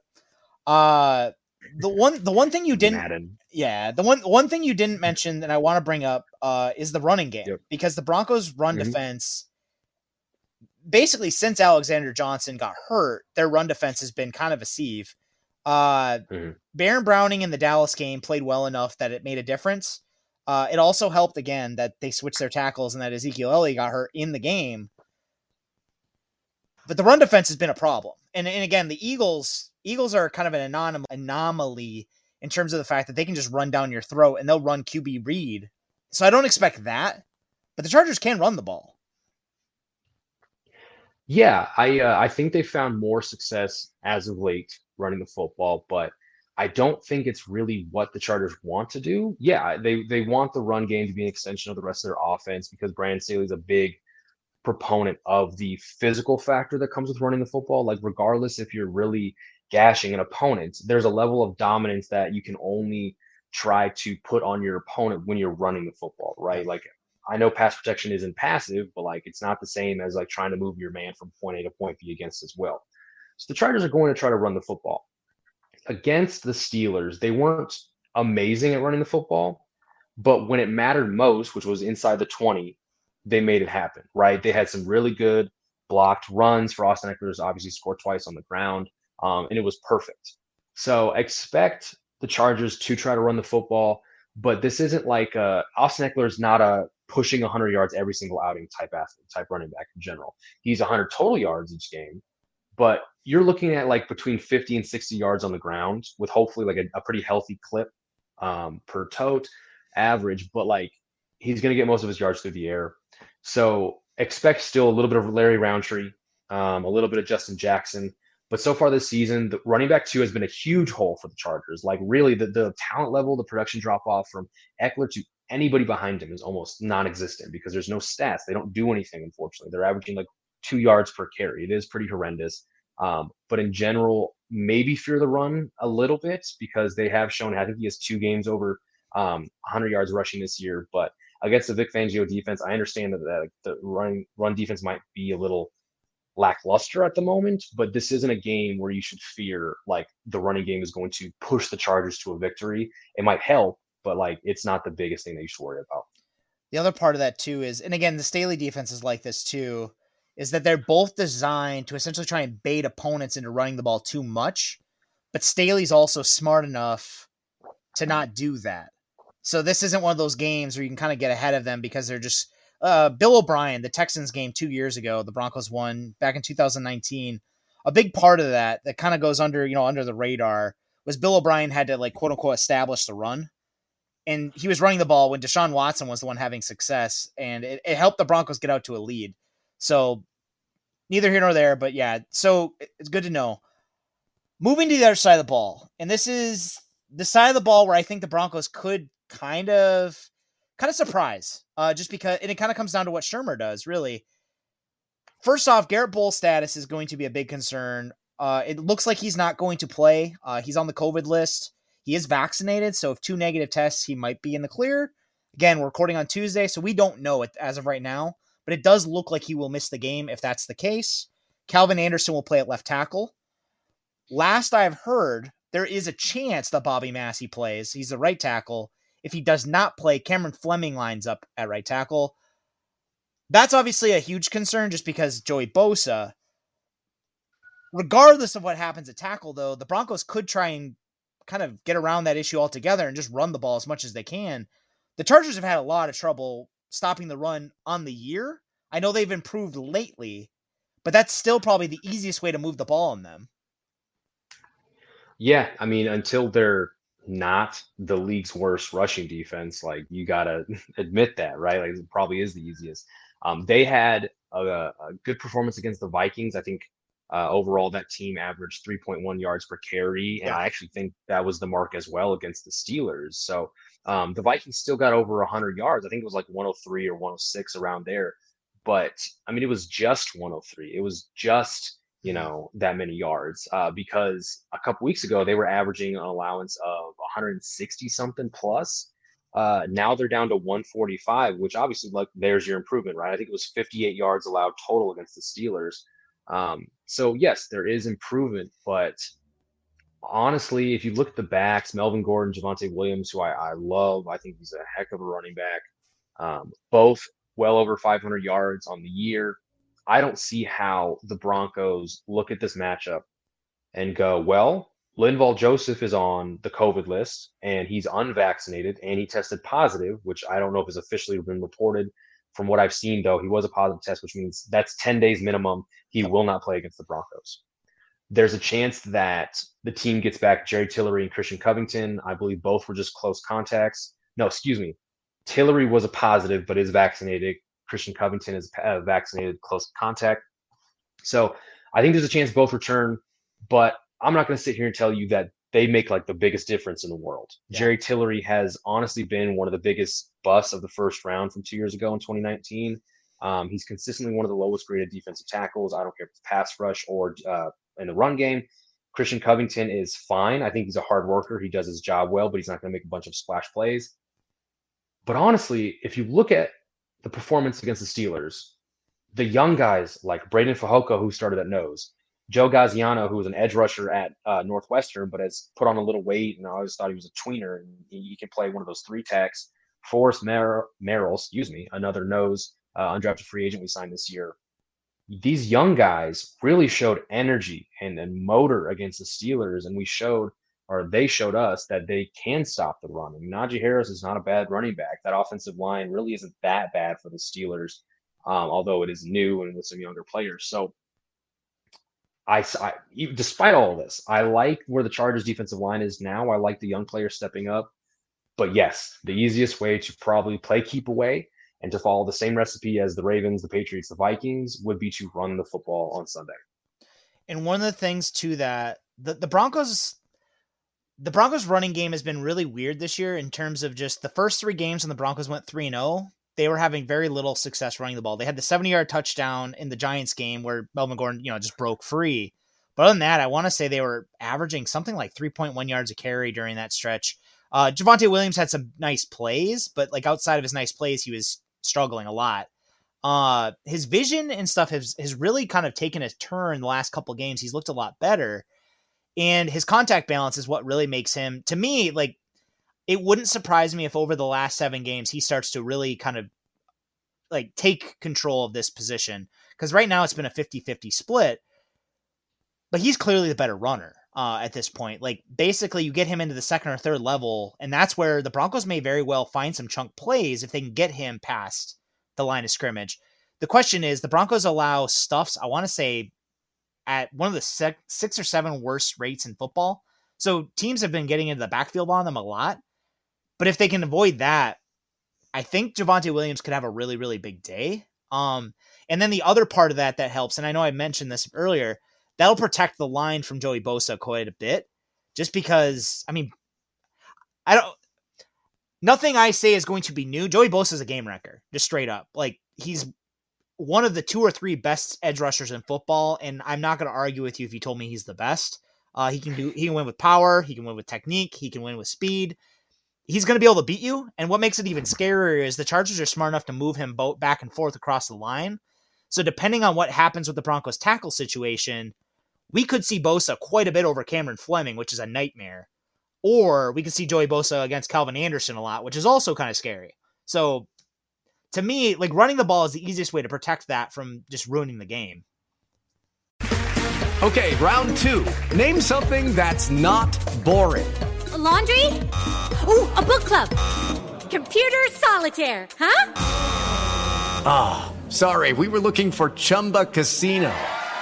the one thing you didn't, Madden. Yeah, the one thing you didn't mention and I want to bring up is the running game because the Broncos run defense, basically since Alexander Johnson got hurt, their run defense has been kind of a sieve. Baron Browning in the Dallas game played well enough that it made a difference. It also helped again that they switched their tackles and that Ezekiel Elliott got hurt in the game. But the run defense has been a problem. And again, the Eagles are kind of an anomaly in terms of the fact that they can just run down your throat and they'll run QB read. So I don't expect that, but the Chargers can run the ball. Yeah, I think they found more success as of late running the football, but I don't think it's really what the Chargers want to do. Yeah, they want the run game to be an extension of the rest of their offense because Brandon Staley's a big proponent of the physical factor that comes with running the football. Like regardless if you're really gashing an opponent, there's a level of dominance that you can only try to put on your opponent when you're running the football, right? Like I know pass protection isn't passive, but like it's not the same as like trying to move your man from point A to point B against his will. So the Chargers are going to try to run the football. Against the Steelers, they weren't amazing at running the football, but when it mattered most, which was inside the 20, they made it happen, right? They had some really good blocked runs for Austin Eckler to obviously score twice on the ground, and it was perfect. So expect the Chargers to try to run the football, but this isn't like Austin Eckler is not a pushing 100 yards every single outing type athlete, type running back in general. He's 100 total yards each game, but you're looking at like between 50 and 60 yards on the ground with hopefully like a pretty healthy clip per tote average, but like he's going to get most of his yards through the air. So expect still a little bit of Larry Roundtree, a little bit of Justin Jackson. But so far this season, the running back 2 has been a huge hole for the Chargers. Like really the talent level, the production drop off from Eckler to anybody behind him is almost non-existent because there's no stats. They don't do anything, unfortunately. They're averaging like 2 yards per carry. It is pretty horrendous. But in general, maybe fear the run a little bit because they have shown, I think he has 2 games over 100 yards rushing this year. But against the Vic Fangio defense, I understand that the run defense might be a little lackluster at the moment, but this isn't a game where you should fear like the running game is going to push the Chargers to a victory. It might help, but like it's not the biggest thing that you should worry about. The other part of that too is, and again, the Staley defense is like this too, is that they're both designed to essentially try and bait opponents into running the ball too much, but Staley's also smart enough to not do that. So this isn't one of those games where you can kind of get ahead of them because they're just Bill O'Brien, the Texans game 2 years ago, the Broncos won back in 2019. A big part of that kind of goes under the radar was Bill O'Brien had to like quote unquote establish the run. And he was running the ball when Deshaun Watson was the one having success, and it helped the Broncos get out to a lead. So neither here nor there, but yeah, so it's good to know. Moving to the other side of the ball, and this is the side of the ball where I think the Broncos could kind of surprise, just because, and it kind of comes down to what Shurmur does, really. First off, Garrett Bowles' status is going to be a big concern. It looks like he's not going to play. He's on the COVID list. He is vaccinated, so if 2 negative tests, he might be in the clear. Again, we're recording on Tuesday, so we don't know it as of right now, but it does look like he will miss the game if that's the case. Calvin Anderson will play at left tackle. Last I've heard, there is a chance that Bobby Massey plays. He's the right tackle. If he does not play, Cameron Fleming lines up at right tackle. That's obviously a huge concern just because Joey Bosa. Regardless of what happens at tackle, though, the Broncos could try and kind of get around that issue altogether and just run the ball as much as they can. The Chargers have had a lot of trouble stopping the run on the year. I know they've improved lately, but that's still probably the easiest way to move the ball on them. Yeah, I mean, until they're not the league's worst rushing defense, like you gotta admit that, right? Like it probably is the easiest. They had a good performance against the Vikings. I think overall that team averaged 3.1 yards per carry, and I actually think that was the mark as well against the Steelers. So the Vikings still got over 100 yards. I think it was like 103 or 106 around there. But I mean, it was just 103. It was just that many yards because a couple weeks ago they were averaging an allowance of 160 something plus. Now they're down to 145, which obviously like there's your improvement, right? I think it was 58 yards allowed total against the Steelers. So yes, there is improvement, but honestly, if you look at the backs, Melvin Gordon, Javonte Williams, who I love, I think he's a heck of a running back. Both well over 500 yards on the year. I don't see how the Broncos look at this matchup and go, well, Linval Joseph is on the COVID list and he's unvaccinated and he tested positive, which I don't know if has officially been reported. From what I've seen, though, he was a positive test, which means that's 10 days minimum. He will not play against the Broncos. There's a chance that the team gets back Jerry Tillery and Christian Covington. I believe both were just close contacts. No, excuse me. Tillery was a positive, but is vaccinated. Christian Covington is vaccinated, close contact. So I think there's a chance both return, but I'm not going to sit here and tell you that they make like the biggest difference in the world. Yeah. Jerry Tillery has honestly been one of the biggest busts of the first round from 2 years ago in 2019. He's consistently one of the lowest graded defensive tackles. I don't care if it's pass rush or in the run game. Christian Covington is fine. I think he's a hard worker. He does his job well, but he's not going to make a bunch of splash plays. But honestly, if you look at the performance against the Steelers, the young guys like Braden Fajoko, who started at nose, Joe Gaziano, who was an edge rusher at Northwestern, but has put on a little weight, and I always thought he was a tweener, and he can play one of those 3 techs. Forrest Merrill, another nose, undrafted free agent we signed this year. These young guys really showed energy and motor against the Steelers, and they showed us that they can stop the run. I mean, Najee Harris is not a bad running back. That offensive line really isn't that bad for the Steelers, although it is new and with some younger players. So despite all of this, I like where the Chargers defensive line is now. I like the young players stepping up. But yes, the easiest way to probably play keep away and to follow the same recipe as the Ravens, the Patriots, the Vikings would be to run the football on Sunday. And one of the things too that the Broncos running game has been really weird this year in terms of just the first 3 games when the Broncos went 3-0, they were having very little success running the ball. They had the 70-yard touchdown in the Giants game where Melvin Gordon, just broke free. But other than that, I want to say they were averaging something like 3.1 yards a carry during that stretch. Javonte Williams had some nice plays, but like outside of his nice plays, he was struggling a lot. His vision and stuff has really kind of taken a turn the last couple of games. He's looked a lot better, and his contact balance is what really makes him, to me, like, it wouldn't surprise me if over the last 7 games, he starts to really kind of like take control of this position. Cause right now it's been a 50-50 split, but he's clearly the better runner. At this point, like basically you get him into the second or third level, and that's where the Broncos may very well find some chunk plays if they can get him past the line of scrimmage. The question is, the Broncos allow stuffs, I want to say, at one of the 6 or 7 worst rates in football. So teams have been getting into the backfield on them a lot, but if they can avoid that, I think Javonte Williams could have a really, really big day. And then the other part of that helps, and I know I mentioned this earlier, that'll protect the line from Joey Bosa quite a bit, just because, I mean, nothing I say is going to be new. Joey Bosa is a game wrecker, just straight up. Like, he's one of the 2 or 3 best edge rushers in football, and I'm not going to argue with you if you told me he's the best. He can win with power, he can win with technique, he can win with speed. He's going to be able to beat you, and what makes it even scarier is the Chargers are smart enough to move him back and forth across the line. So depending on what happens with the Broncos tackle situation, we could see Bosa quite a bit over Cameron Fleming, which is a nightmare. Or we could see Joey Bosa against Calvin Anderson a lot, which is also kind of scary. So to me, like, running the ball is the easiest way to protect that from just ruining the game. Okay, round 2. Name something that's not boring. A laundry? Ooh, a book club. Computer solitaire, huh? Ah, sorry, we were looking for Chumba Casino.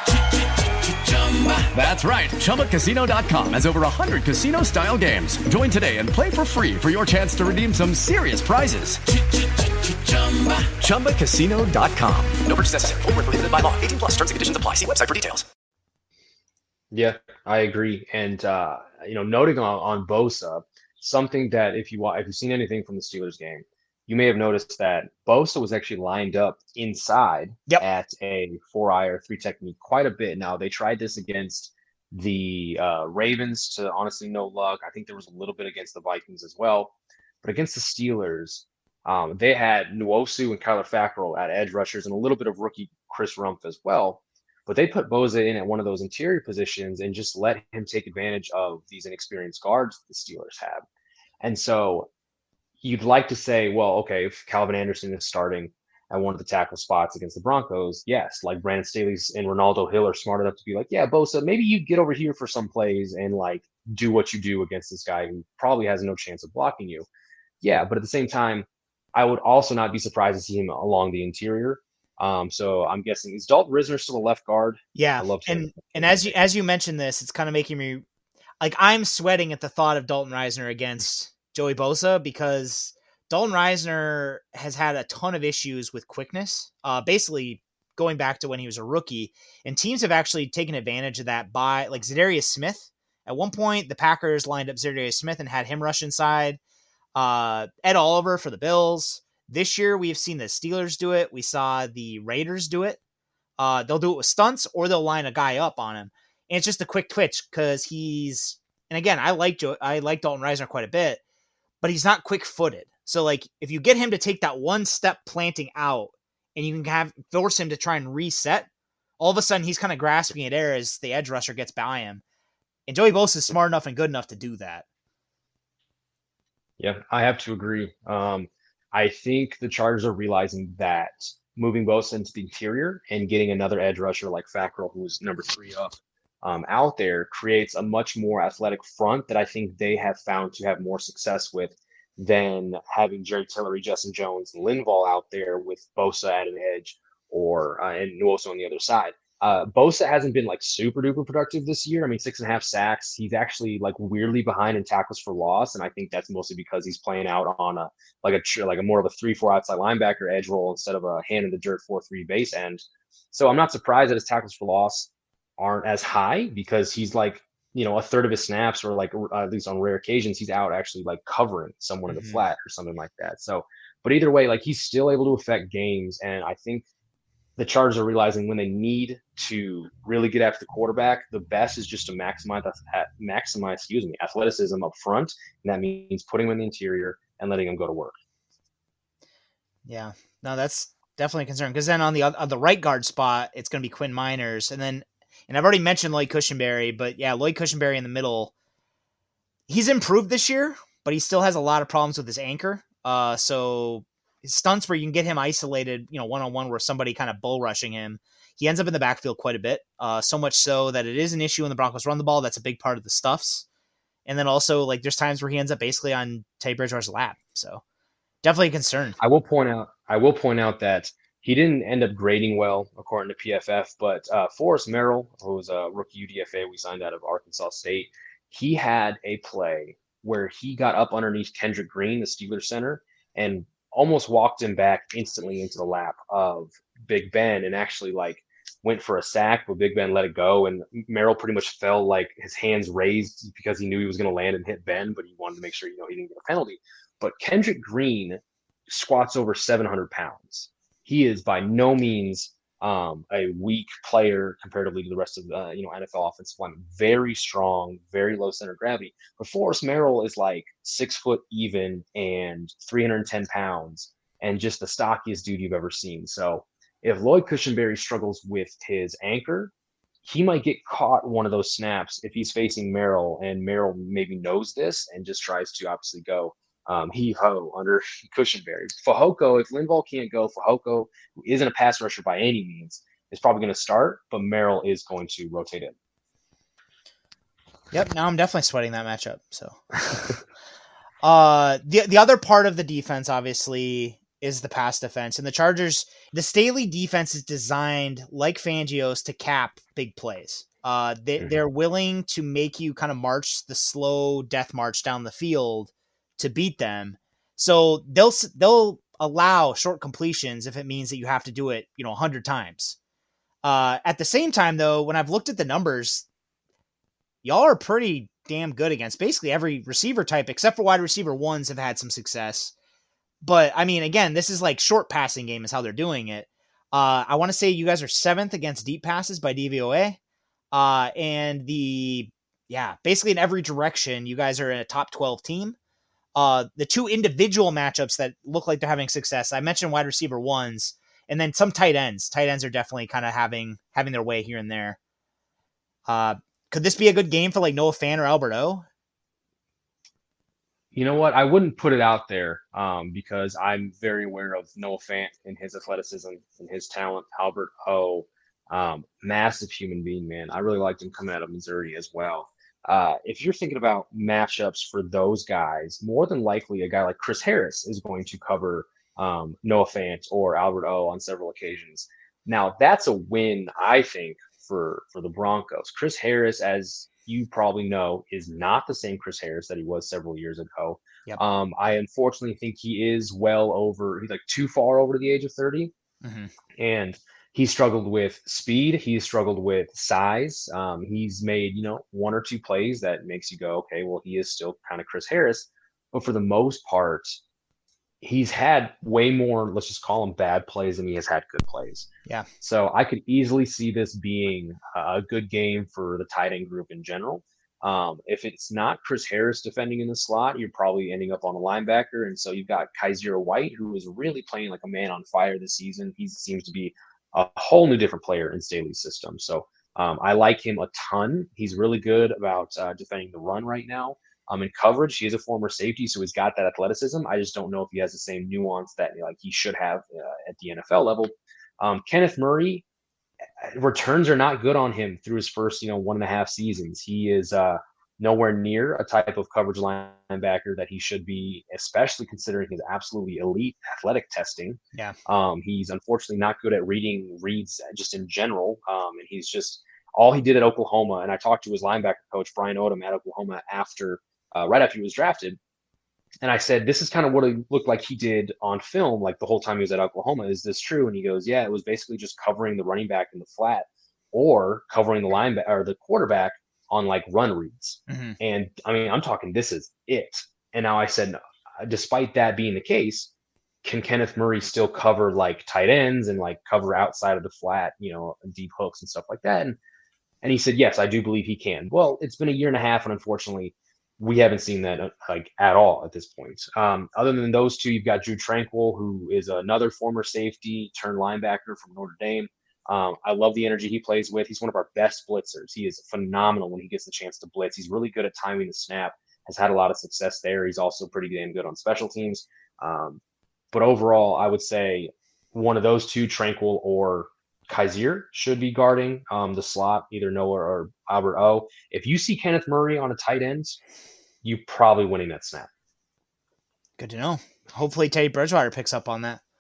That's right. ChumbaCasino.com has over 100 casino-style games. Join today and play for free for your chance to redeem some serious prizes. ChumbaCasino.com. No purchase necessary. Void where prohibited by law. 18+. Terms and conditions apply. See website for details. Yeah, I agree. And noting on Bosa, something that if you've seen anything from the Steelers game, you may have noticed that Bosa was actually lined up inside at a 4-eye or 3 technique quite a bit. Now, they tried this against the Ravens to honestly no luck. I think there was a little bit against the Vikings as well. But against the Steelers, they had Nwosu and Kyler Fackrell at edge rushers and a little bit of rookie Chris Rumph as well. But they put Bosa in at one of those interior positions and just let him take advantage of these inexperienced guards the Steelers have. And so you'd like to say, well, okay, if Calvin Anderson is starting at one of the tackle spots against the Broncos, yes, like Brandon Staley and Ronaldo Hill are smart enough to be like, yeah, Bosa, maybe you get over here for some plays and like do what you do against this guy who probably has no chance of blocking you. Yeah, but at the same time, I would also not be surprised to see him along the interior. So I'm guessing, is Dalton Risner still a left guard? Yeah, I love him. And as you mentioned this, it's kind of making me like, I'm sweating at the thought of Dalton Risner against Joey Bosa, because Dalton Risner has had a ton of issues with quickness, basically going back to when he was a rookie, and teams have actually taken advantage of that by, like, Za'Darius Smith. At one point, the Packers lined up Za'Darius Smith and had him rush inside. Ed Oliver for the Bills. This year, we've seen the Steelers do it. We saw the Raiders do it. They'll do it with stunts, or they'll line a guy up on him. And it's just a quick twitch because he's, and again, I like Dalton Risner quite a bit, but he's not quick-footed. So, like, if you get him to take that one step planting out, and you can force him to try and reset, all of a sudden he's kind of grasping at air as the edge rusher gets by him. And Joey Bosa is smart enough and good enough to do that. Yeah, I have to agree. I think the Chargers are realizing that moving Bosa into the interior and getting another edge rusher like Fackrell, who's number 3 up, out there, creates a much more athletic front that I think they have found to have more success with than having Jerry Tillery, Justin Jones, and Linval out there with Bosa at an edge or and Nwosu on the other side. Bosa hasn't been like super duper productive this year. I mean, 6.5 sacks. He's actually like weirdly behind in tackles for loss, and I think that's mostly because he's playing out on a more of a 3-4 outside linebacker edge role instead of a hand in the dirt 4-3 base end. So I'm not surprised that his tackles for loss aren't as high because he's like, a third of his snaps, or like at least on rare occasions, he's out actually like covering someone in the flat or something like that. So, but either way, like he's still able to affect games, and I think the Chargers are realizing when they need to really get after the quarterback, the best is just to maximize athleticism up front, and that means putting him in the interior and letting him go to work. Yeah, no, that's definitely a concern, because then on the right guard spot, it's going to be Quinn Miners, and I've already mentioned Lloyd Cushenberry, but yeah, Lloyd Cushenberry in the middle, he's improved this year, but he still has a lot of problems with his anchor. So his stunts where you can get him isolated, one-on-one where somebody kind of bull rushing him, he ends up in the backfield quite a bit. So much so that it is an issue when the Broncos run the ball. That's a big part of the stuffs. And then also, like, there's times where he ends up basically on Teddy Bridgewater's lap. So definitely a concern. I will point out that he didn't end up grading well, according to PFF, but Forrest Merrill, who was a rookie UDFA we signed out of Arkansas State, he had a play where he got up underneath Kendrick Green, the Steelers center, and almost walked him back instantly into the lap of Big Ben, and actually like went for a sack, but Big Ben let it go, and Merrill pretty much fell like his hands raised because he knew he was going to land and hit Ben, but he wanted to make sure he didn't get a penalty. But Kendrick Green squats over 700 pounds. He is by no means a weak player comparatively to the rest of the NFL offensive line. Very strong, very low center of gravity. But Forrest Merrill is like 6 foot even and 310 pounds, and just the stockiest dude you've ever seen. So if Lloyd Cushenberry struggles with his anchor, he might get caught one of those snaps if he's facing Merrill, and Merrill maybe knows this and just tries to obviously go heave-ho under Cushenberry. Fehoko, if Linval can't go, Fehoko, who isn't a pass rusher by any means, is probably going to start, but Merrill is going to rotate in. Yep, now I'm definitely sweating that matchup. So, the other part of the defense, obviously, is the pass defense. And the Chargers, the Staley defense is designed, like Fangio's, to cap big plays. They're willing to make you kind of march the slow death march down the field to beat them. So they'll allow short completions if it means that you have to do it, 100 times. At the same time, though, when I've looked at the numbers, y'all are pretty damn good against basically every receiver type, except for wide receiver ones have had some success. But I mean, again, this is like short passing game is how they're doing it. I want to say you guys are 7th against deep passes by DVOA. And basically in every direction, you guys are in a top 12 team. The two individual matchups that look like they're having success, I mentioned wide receiver ones, and then some tight ends. Tight ends are definitely kind of having their way here and there. Could this be a good game for like Noah Fant or Albert O? You know what? I wouldn't put it out there because I'm very aware of Noah Fant and his athleticism and his talent. Albert O, massive human being, man. I really liked him coming out of Missouri as well. If you're thinking about matchups for those guys, more than likely a guy like Chris Harris is going to cover Noah Fant or Albert O on several occasions. Now, that's a win, I think, for the Broncos. Chris Harris, as you probably know, is not the same Chris Harris that he was several years ago. Yep. I unfortunately think he is he's like too far over the age of 30. Mm-hmm. And he struggled with speed. He struggled with size. He's made, 1 or 2 plays that makes you go, okay, well, he is still kind of Chris Harris. But for the most part, he's had way more, let's just call them bad plays than he has had good plays. Yeah. So I could easily see this being a good game for the tight end group in general. If it's not Chris Harris defending in the slot, you're probably ending up on a linebacker. And so you've got Kaiser White, who is really playing like a man on fire this season. He seems to be a whole new different player in Staley's system. So I like him a ton. He's really good about defending the run right now. In coverage, he is a former safety, so he's got that athleticism. I just don't know if he has the same nuance that he should have at the NFL level. Kenneth Murray, returns are not good on him through his first 1.5 seasons. He is nowhere near a type of coverage linebacker that he should be, especially considering his absolutely elite athletic testing. Yeah. He's unfortunately not good at reading reads just in general. And he's just all he did at Oklahoma. And I talked to his linebacker coach, Brian Odom, at Oklahoma right after he was drafted. And I said, this is kind of what it looked like he did on film, like the whole time he was at Oklahoma. Is this true? And he goes, yeah, it was basically just covering the running back in the flat or covering the linebacker or the quarterback on like run reads. Mm-hmm. And I mean, I'm talking, this is it. And now I said, despite that being the case, can Kenneth Murray still cover like tight ends and like cover outside of the flat, deep hooks and stuff like that? And he said, yes, I do believe he can. Well, it's been a year and a half, and unfortunately, we haven't seen that like at all at this point. Other than those two, you've got Drew Tranquill, who is another former safety turned linebacker from Notre Dame. I love the energy he plays with. He's one of our best blitzers. He is phenomenal when he gets the chance to blitz. He's really good at timing the snap, has had a lot of success there. He's also pretty damn good on special teams. But overall, I would say one of those two, Tranquill or Kaiser, should be guarding the slot, either Noah or Albert O. If you see Kenneth Murray on a tight end, you probably winning that snap. Good to know. Hopefully Teddy Bridgewater picks up on that.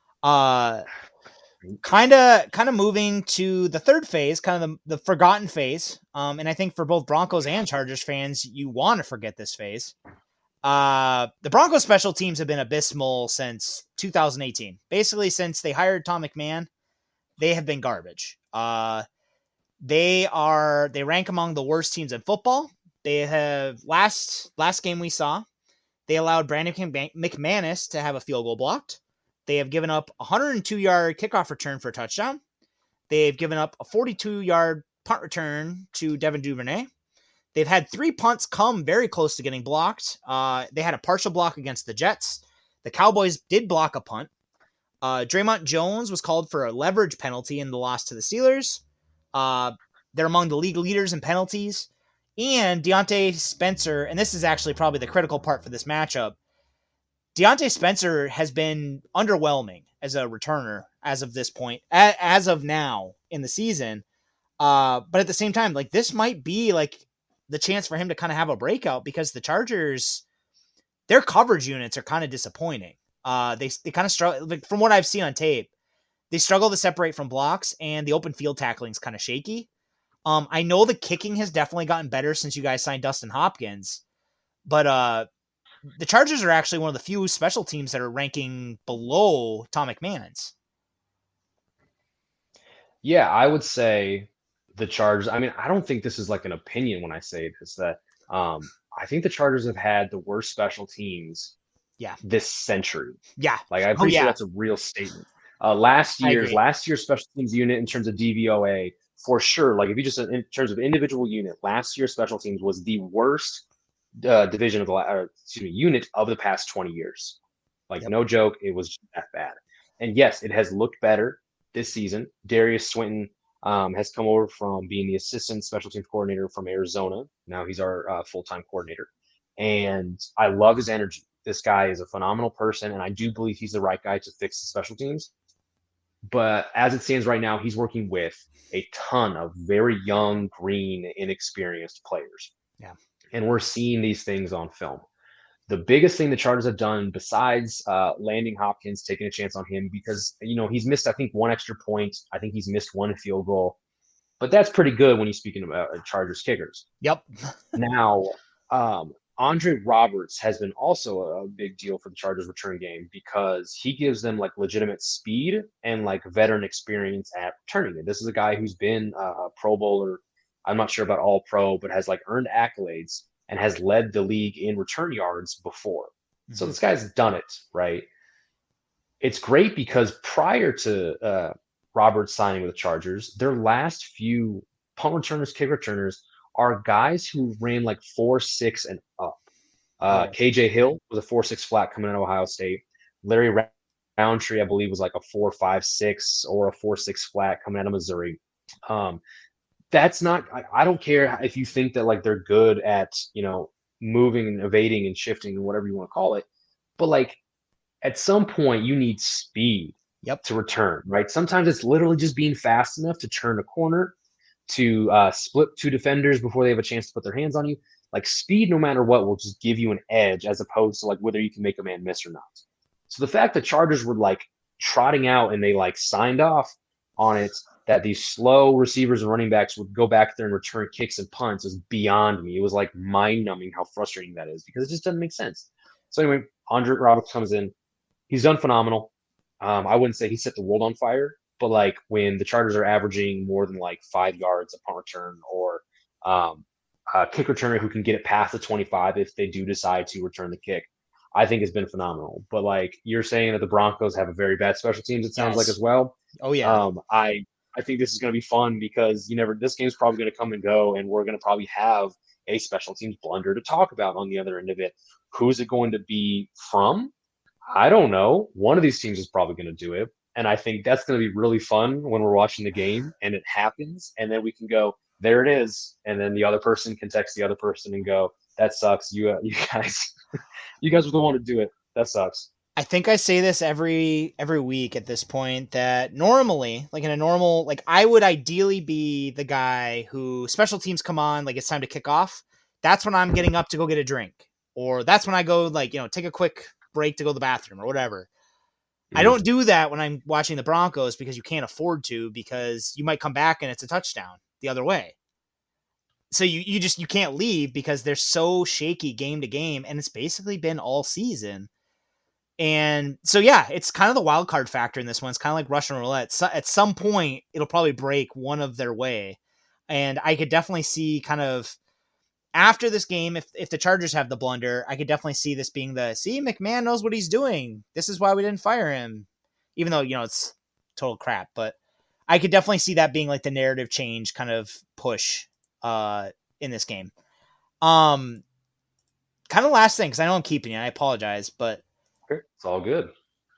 Kind of moving to the third phase, kind of the forgotten phase. And I think for both Broncos and Chargers fans, you want to forget this phase. The Broncos special teams have been abysmal since 2018. Basically, since they hired Tom McMahon, they have been garbage. They rank among the worst teams in football. They have last game we saw, they allowed Brandon McManus to have a field goal blocked. They have given up a 102-yard kickoff return for a touchdown. They've given up a 42-yard punt return to Devin Duvernay. They've had 3 punts come very close to getting blocked. They had a partial block against the Jets. The Cowboys did block a punt. Draymond Jones was called for a leverage penalty in the loss to the Steelers. They're among the league leaders in penalties. And Deontay Spencer, and this is actually probably the critical part for this matchup, Deontay Spencer has been underwhelming as a returner as of this point, as of now in the season. But at the same time, like this might be like the chance for him to kind of have a breakout because the Chargers, their coverage units are kind of disappointing. They kind of struggle, like, from what I've seen on tape, they struggle to separate from blocks, and the open field tackling is kind of shaky. I know the kicking has definitely gotten better since you guys signed Dustin Hopkins, but the Chargers are actually one of the few special teams that are ranking below Tom McMahon's. Yeah, I would say the Chargers. I mean, I don't think this is like an opinion when I say this, that I think the Chargers have had the worst special teams this century. Yeah. Like, I'm pretty sure that's a real statement. Last year's special teams unit in terms of DVOA, for sure. Like, if you just, in terms of individual unit, last year's special teams was the worst division of unit of the past 20 years. Like, no joke, it was that bad. And yes, it has looked better this season. Darius Swinton has come over from being the assistant special teams coordinator from Arizona. Now he's our full-time coordinator. And I love his energy. This guy is a phenomenal person, and I do believe he's the right guy to fix the special teams. But as it stands right now, he's working with a ton of very young, green, inexperienced players. Yeah. And we're seeing these things on film. The biggest thing the Chargers have done, besides landing Hopkins, taking a chance on him, because, he's missed, I think, 1 extra point. I think he's missed 1 field goal. But that's pretty good when you're speaking about Chargers kickers. Yep. Now, Andre Roberts has been also a big deal for the Chargers return game because he gives them like legitimate speed and like veteran experience at returning it. This is a guy who's been a Pro Bowler. I'm not sure about all pro, but has like earned accolades and has led the league in return yards before. Mm-hmm. So this guy's done it, right? It's great because prior to Roberts signing with the Chargers, their last few punt returners, kick returners are guys who ran like 4.6 and up. KJ Hill was a 4.6 flat coming out of Ohio State. Larry Roundtree, I believe, was like a 4.56 or a 4.6 flat coming out of Missouri. That's not, I don't care if you think that like they're good at, moving and evading and shifting and whatever you want to call it. But like at some point you need speed to return, right? Sometimes it's literally just being fast enough to turn a corner, to split 2 defenders before they have a chance to put their hands on you. Like speed, no matter what, will just give you an edge as opposed to like whether you can make a man miss or not. So the fact that Chargers were like trotting out and they like signed off on it that these slow receivers and running backs would go back there and return kicks and punts is beyond me. It was like mind-numbing how frustrating that is because it just doesn't make sense. So anyway, Andre Roberts comes in. He's done phenomenal. I wouldn't say he set the world on fire, but like when the Chargers are averaging more than like 5 yards a punt return or a kick returner who can get it past the 25 if they do decide to return the kick, I think has been phenomenal. But like you're saying that the Broncos have a very bad special teams, it sounds like as well. Oh yeah. I think this is going to be fun because this game's probably going to come and go, and we're going to probably have a special teams blunder to talk about on the other end of it. Who's it going to be from? I don't know. One of these teams is probably going to do it. And I think that's going to be really fun when we're watching the game and it happens. And then we can go, there it is. And then the other person can text the other person and go, that sucks. You guys, you guys were the one to do it. That sucks. I think I say this every week at this point that normally, like in a normal, like I would ideally be the guy who special teams come on, like it's time to kick off. That's when I'm getting up to go get a drink, or that's when I go like, take a quick break to go to the bathroom or whatever. I don't do that when I'm watching the Broncos because you can't afford to, because you might come back and it's a touchdown the other way. So you can't leave because they're so shaky game to game, and it's basically been all season. And so, yeah, it's kind of the wild card factor in this one. It's kind of like Russian roulette. So at some point, it'll probably break one of their way. And I could definitely see kind of after this game, if the Chargers have the blunder, I could definitely see this being McMahon knows what he's doing. This is why we didn't fire him, even though, it's total crap. But I could definitely see that being like the narrative change kind of push in this game. Kind of last thing, because I know I'm keeping you. I apologize, but it's all good.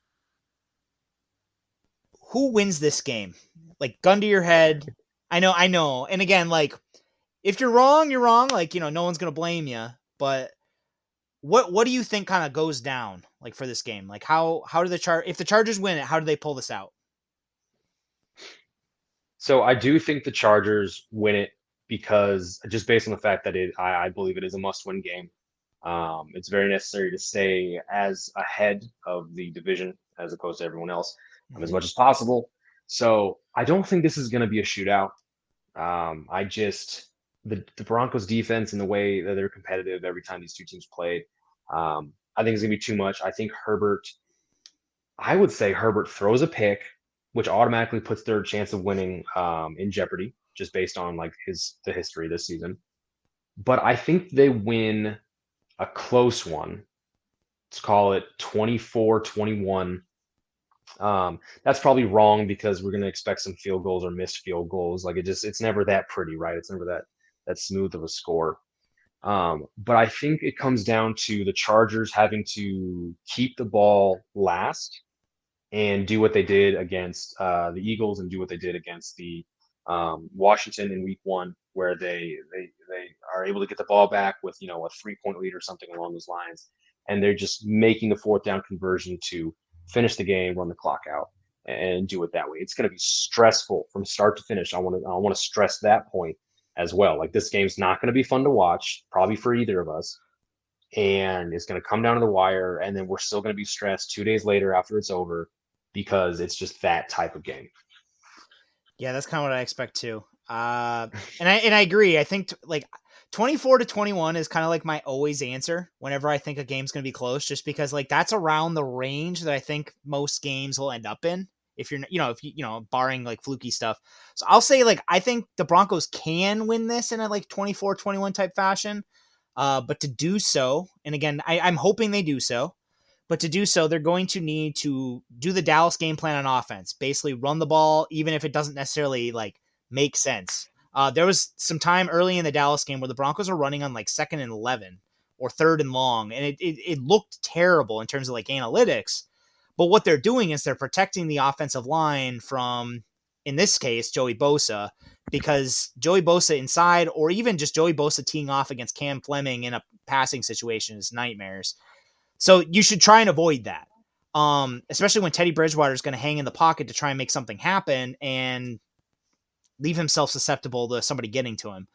Who wins this game? Like, gun to your head. I know. And again, like, if you're wrong, you're wrong. Like, no one's going to blame you. But what do you think kind of goes down, like, for this game? Like, how do if the Chargers win it, how do they pull this out? So I do think the Chargers win it because just based on the fact that I believe it is a must-win game. It's very necessary to stay as ahead of the division as opposed to everyone else as much as possible. So I don't think this is going to be a shootout. The Broncos defense and the way that they're competitive every time these two teams played, I think it's going to be too much. I would say Herbert throws a pick, which automatically puts their chance of winning in jeopardy just based on like the history this season. But I think they win a close one. Let's call it 24-21. That's probably wrong because we're going to expect some field goals or missed field goals. Like it's never that pretty, right? It's never that smooth of a score. But I think it comes down to the Chargers having to keep the ball last and do what they did against the Eagles and do what they did against the Washington in week 1, where they are able to get the ball back with, a 3-point lead or something along those lines. And they're just making the 4th down conversion to finish the game, run the clock out, and do it that way. It's going to be stressful from start to finish. I want to stress that point as well. Like, this game's not going to be fun to watch, probably for either of us. And it's going to come down to the wire, and then we're still going to be stressed 2 days later after it's over because it's just that type of game. Yeah, that's kind of what I expect too. And I agree. I think like 24-21 is kind of like my always answer whenever I think a game's going to be close, just because like that's around the range that I think most games will end up in. If you're, barring like fluky stuff. So I'll say like, I think the Broncos can win this in a like 24-21 type fashion. But to do so, and again, I'm hoping they do so, but to do so, they're going to need to do the Dallas game plan on offense, basically run the ball, even if it doesn't necessarily like make sense. There was some time early in the Dallas game where the Broncos are running on like 2nd and 11 or 3rd and long. And it looked terrible in terms of like analytics, but what they're doing is they're protecting the offensive line from, in this case, Joey Bosa, because Joey Bosa inside, or even just Joey Bosa teeing off against Cam Fleming in a passing situation is nightmares. So you should try and avoid that. Especially when Teddy Bridgewater is going to hang in the pocket to try and make something happen and leave himself susceptible to somebody getting to him.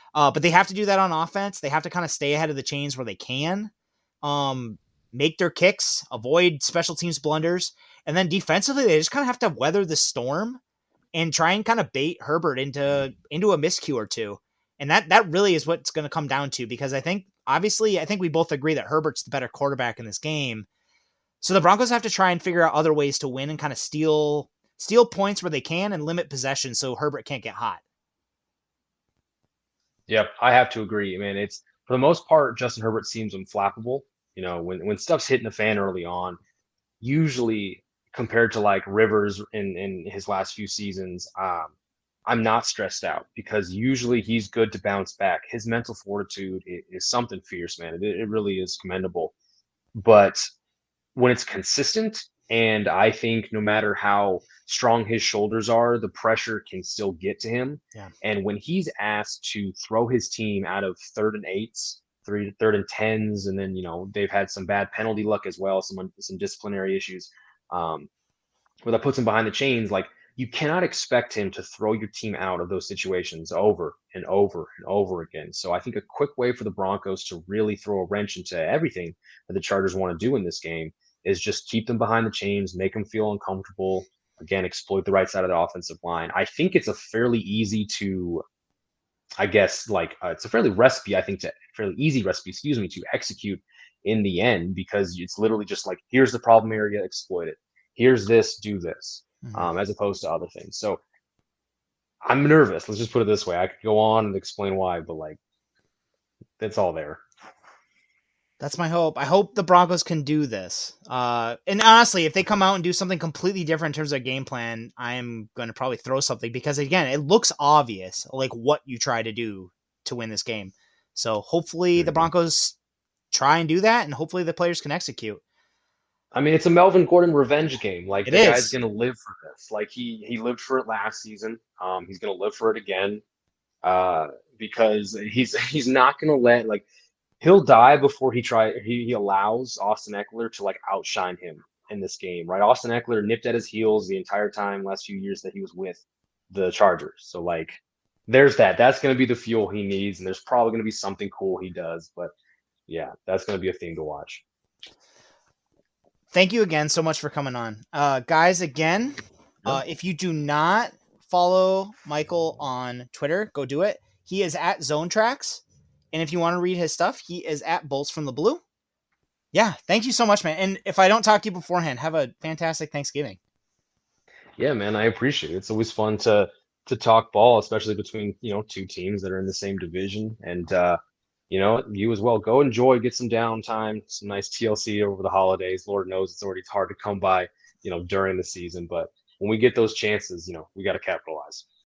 But they have to do that on offense. They have to kind of stay ahead of the chains where they can, make their kicks, avoid special teams blunders. And then defensively, they just kind of have to weather the storm and try and kind of bait Herbert into a miscue or two. And that really is what it's going to come down to, because I think we both agree that Herbert's the better quarterback in this game. So the Broncos have to try and figure out other ways to win and kind of steal points where they can and limit possession so Herbert can't get hot. Yep, I have to agree, man. It's, for the most part, Justin Herbert seems unflappable. You know, when stuff's hitting the fan early on, usually compared to like Rivers in his last few seasons, I'm not stressed out because usually he's good to bounce back. His mental fortitude is something fierce, man. It really is commendable. But when it's consistent, and I think no matter how strong his shoulders are, the pressure can still get to him. Yeah. And when he's asked to throw his team out of 3rd and 8s, third and 10s, and then, you know, they've had some bad penalty luck as well, some disciplinary issues, where that puts him behind the chains. Like, you cannot expect him to throw your team out of those situations over and over and over again. So I think a quick way for the Broncos to really throw a wrench into everything that the Chargers want to do in this game is just keep them behind the chains, make them feel uncomfortable, again, exploit the right side of the offensive line. I think it's a fairly easy to, I guess, like it's a fairly easy recipe, to execute in the end, because it's literally just like, here's the problem area, exploit it. Here's this, do this, as opposed to other things. So I'm nervous. Let's just put it this way. I could go on and explain why, but like, it's all there. That's my hope. I hope the Broncos can do this. And honestly, if they come out and do something completely different in terms of their game plan, I'm going to probably throw something, because again, it looks obvious, like what you try to do to win this game. So hopefully the Broncos try and do that, and hopefully the players can execute. I mean, it's a Melvin Gordon revenge game. Like, the guy's going to live for this. Like, he lived for it last season. He's going to live for it again, because he's not going to let, like, he'll die before he allows Austin Ekeler to like outshine him in this game, right? Austin Ekeler nipped at his heels the entire time last few years that he was with the Chargers. So like, there's that. That's going to be the fuel he needs, and there's probably going to be something cool he does. But yeah, that's going to be a thing to watch. Thank you again so much for coming on. Guys, again, if you do not follow Michael on Twitter, go do it. He is at Zone Tracks. And if you want to read his stuff, he is at Bolts from the Blue. Yeah, thank you so much, man. And if I don't talk to you beforehand, have a fantastic Thanksgiving. Yeah, man, I appreciate it. It's always fun to talk ball, especially between, you know, two teams that are in the same division. And, you know, you as well. Go enjoy, get some downtime, some nice TLC over the holidays. Lord knows it's hard to come by, you know, during the season. But when we get those chances, you know, we got to capitalize.